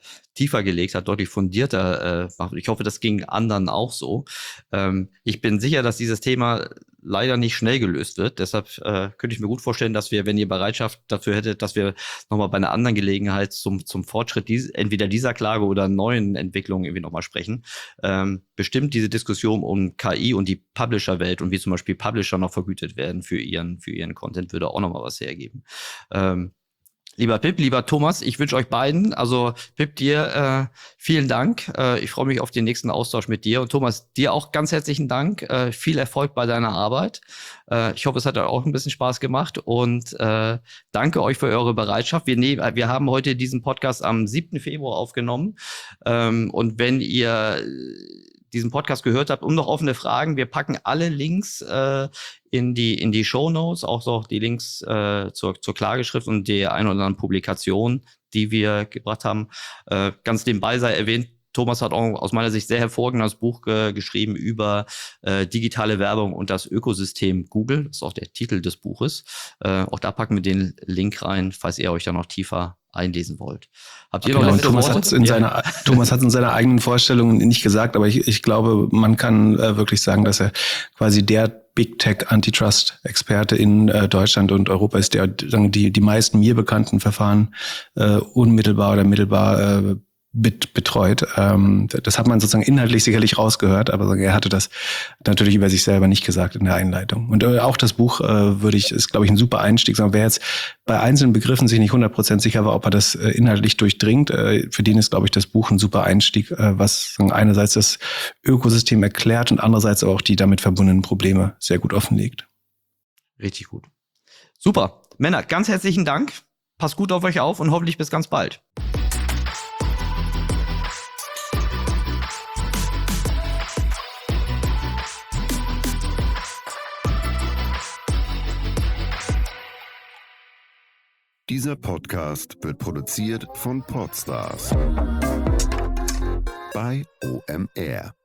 tiefer gelegt hat, deutlich fundierter äh, macht. Ich hoffe, das ging anderen auch so. Ähm, ich bin sicher, dass dieses Thema leider nicht schnell gelöst wird. Deshalb äh, könnte ich mir gut vorstellen, dass wir, wenn ihr Bereitschaft dafür hättet, dass wir nochmal bei einer anderen Gelegenheit zum, zum Fortschritt dies, entweder dieser Klage oder neuen Entwicklungen irgendwie nochmal sprechen. Ähm, bestimmt diese Diskussion um K I und die Publisher-Welt und wie zum Beispiel Publisher noch vergütet werden für ihren, für ihren Content, würde auch nochmal was hergeben. Ähm, Lieber Pip, lieber Thomas, ich wünsche euch beiden, also Pip, dir äh, vielen Dank. Äh, ich freue mich auf den nächsten Austausch mit dir. Und Thomas, dir auch ganz herzlichen Dank. Äh, viel Erfolg bei deiner Arbeit. Äh, ich hoffe, es hat euch auch ein bisschen Spaß gemacht. Und äh, danke euch für eure Bereitschaft. Wir, ne- wir haben heute diesen Podcast am siebten Februar aufgenommen. Ähm, und wenn ihr diesen Podcast gehört habt und noch offene Fragen, wir packen alle Links äh, in die in die Shownotes, auch so die Links äh, zur zur Klageschrift und der ein oder anderen Publikation, die wir gebracht haben. Äh, ganz nebenbei sei erwähnt, Thomas hat auch aus meiner Sicht sehr hervorragendes Buch äh, geschrieben über äh, digitale Werbung und das Ökosystem Google. Das ist auch der Titel des Buches. Äh, auch da packen wir den Link rein, falls ihr euch da noch tiefer einlesen wollt. Habt ihr Genau, noch und letzte Thomas Worte? hat es in Ja. seiner Thomas hat es in seiner eigenen Vorstellung nicht gesagt, aber ich, ich glaube, man kann äh, wirklich sagen, dass er quasi der Big Tech Antitrust Experte in äh, Deutschland und Europa ist, der sagen, die die meisten mir bekannten Verfahren äh, unmittelbar oder mittelbar äh, bet- betreut. Ähm, das hat man sozusagen inhaltlich sicherlich rausgehört, aber er hatte das natürlich über sich selber nicht gesagt in der Einleitung. Und äh, auch das Buch äh, würde ich, ist glaube ich ein super Einstieg. Sagen, wer jetzt bei einzelnen Begriffen sich nicht hundert Prozent sicher war, ob er das äh, inhaltlich durchdringt, äh, für den ist glaube ich das Buch ein super Einstieg, äh, was sagen, einerseits das Ökosystem erklärt und andererseits auch die damit verbundenen Probleme sehr gut offenlegt. Richtig gut. Super. Männer, ganz herzlichen Dank. Passt gut auf euch auf und hoffentlich bis ganz bald. Dieser Podcast wird produziert von Podstars bei O M R.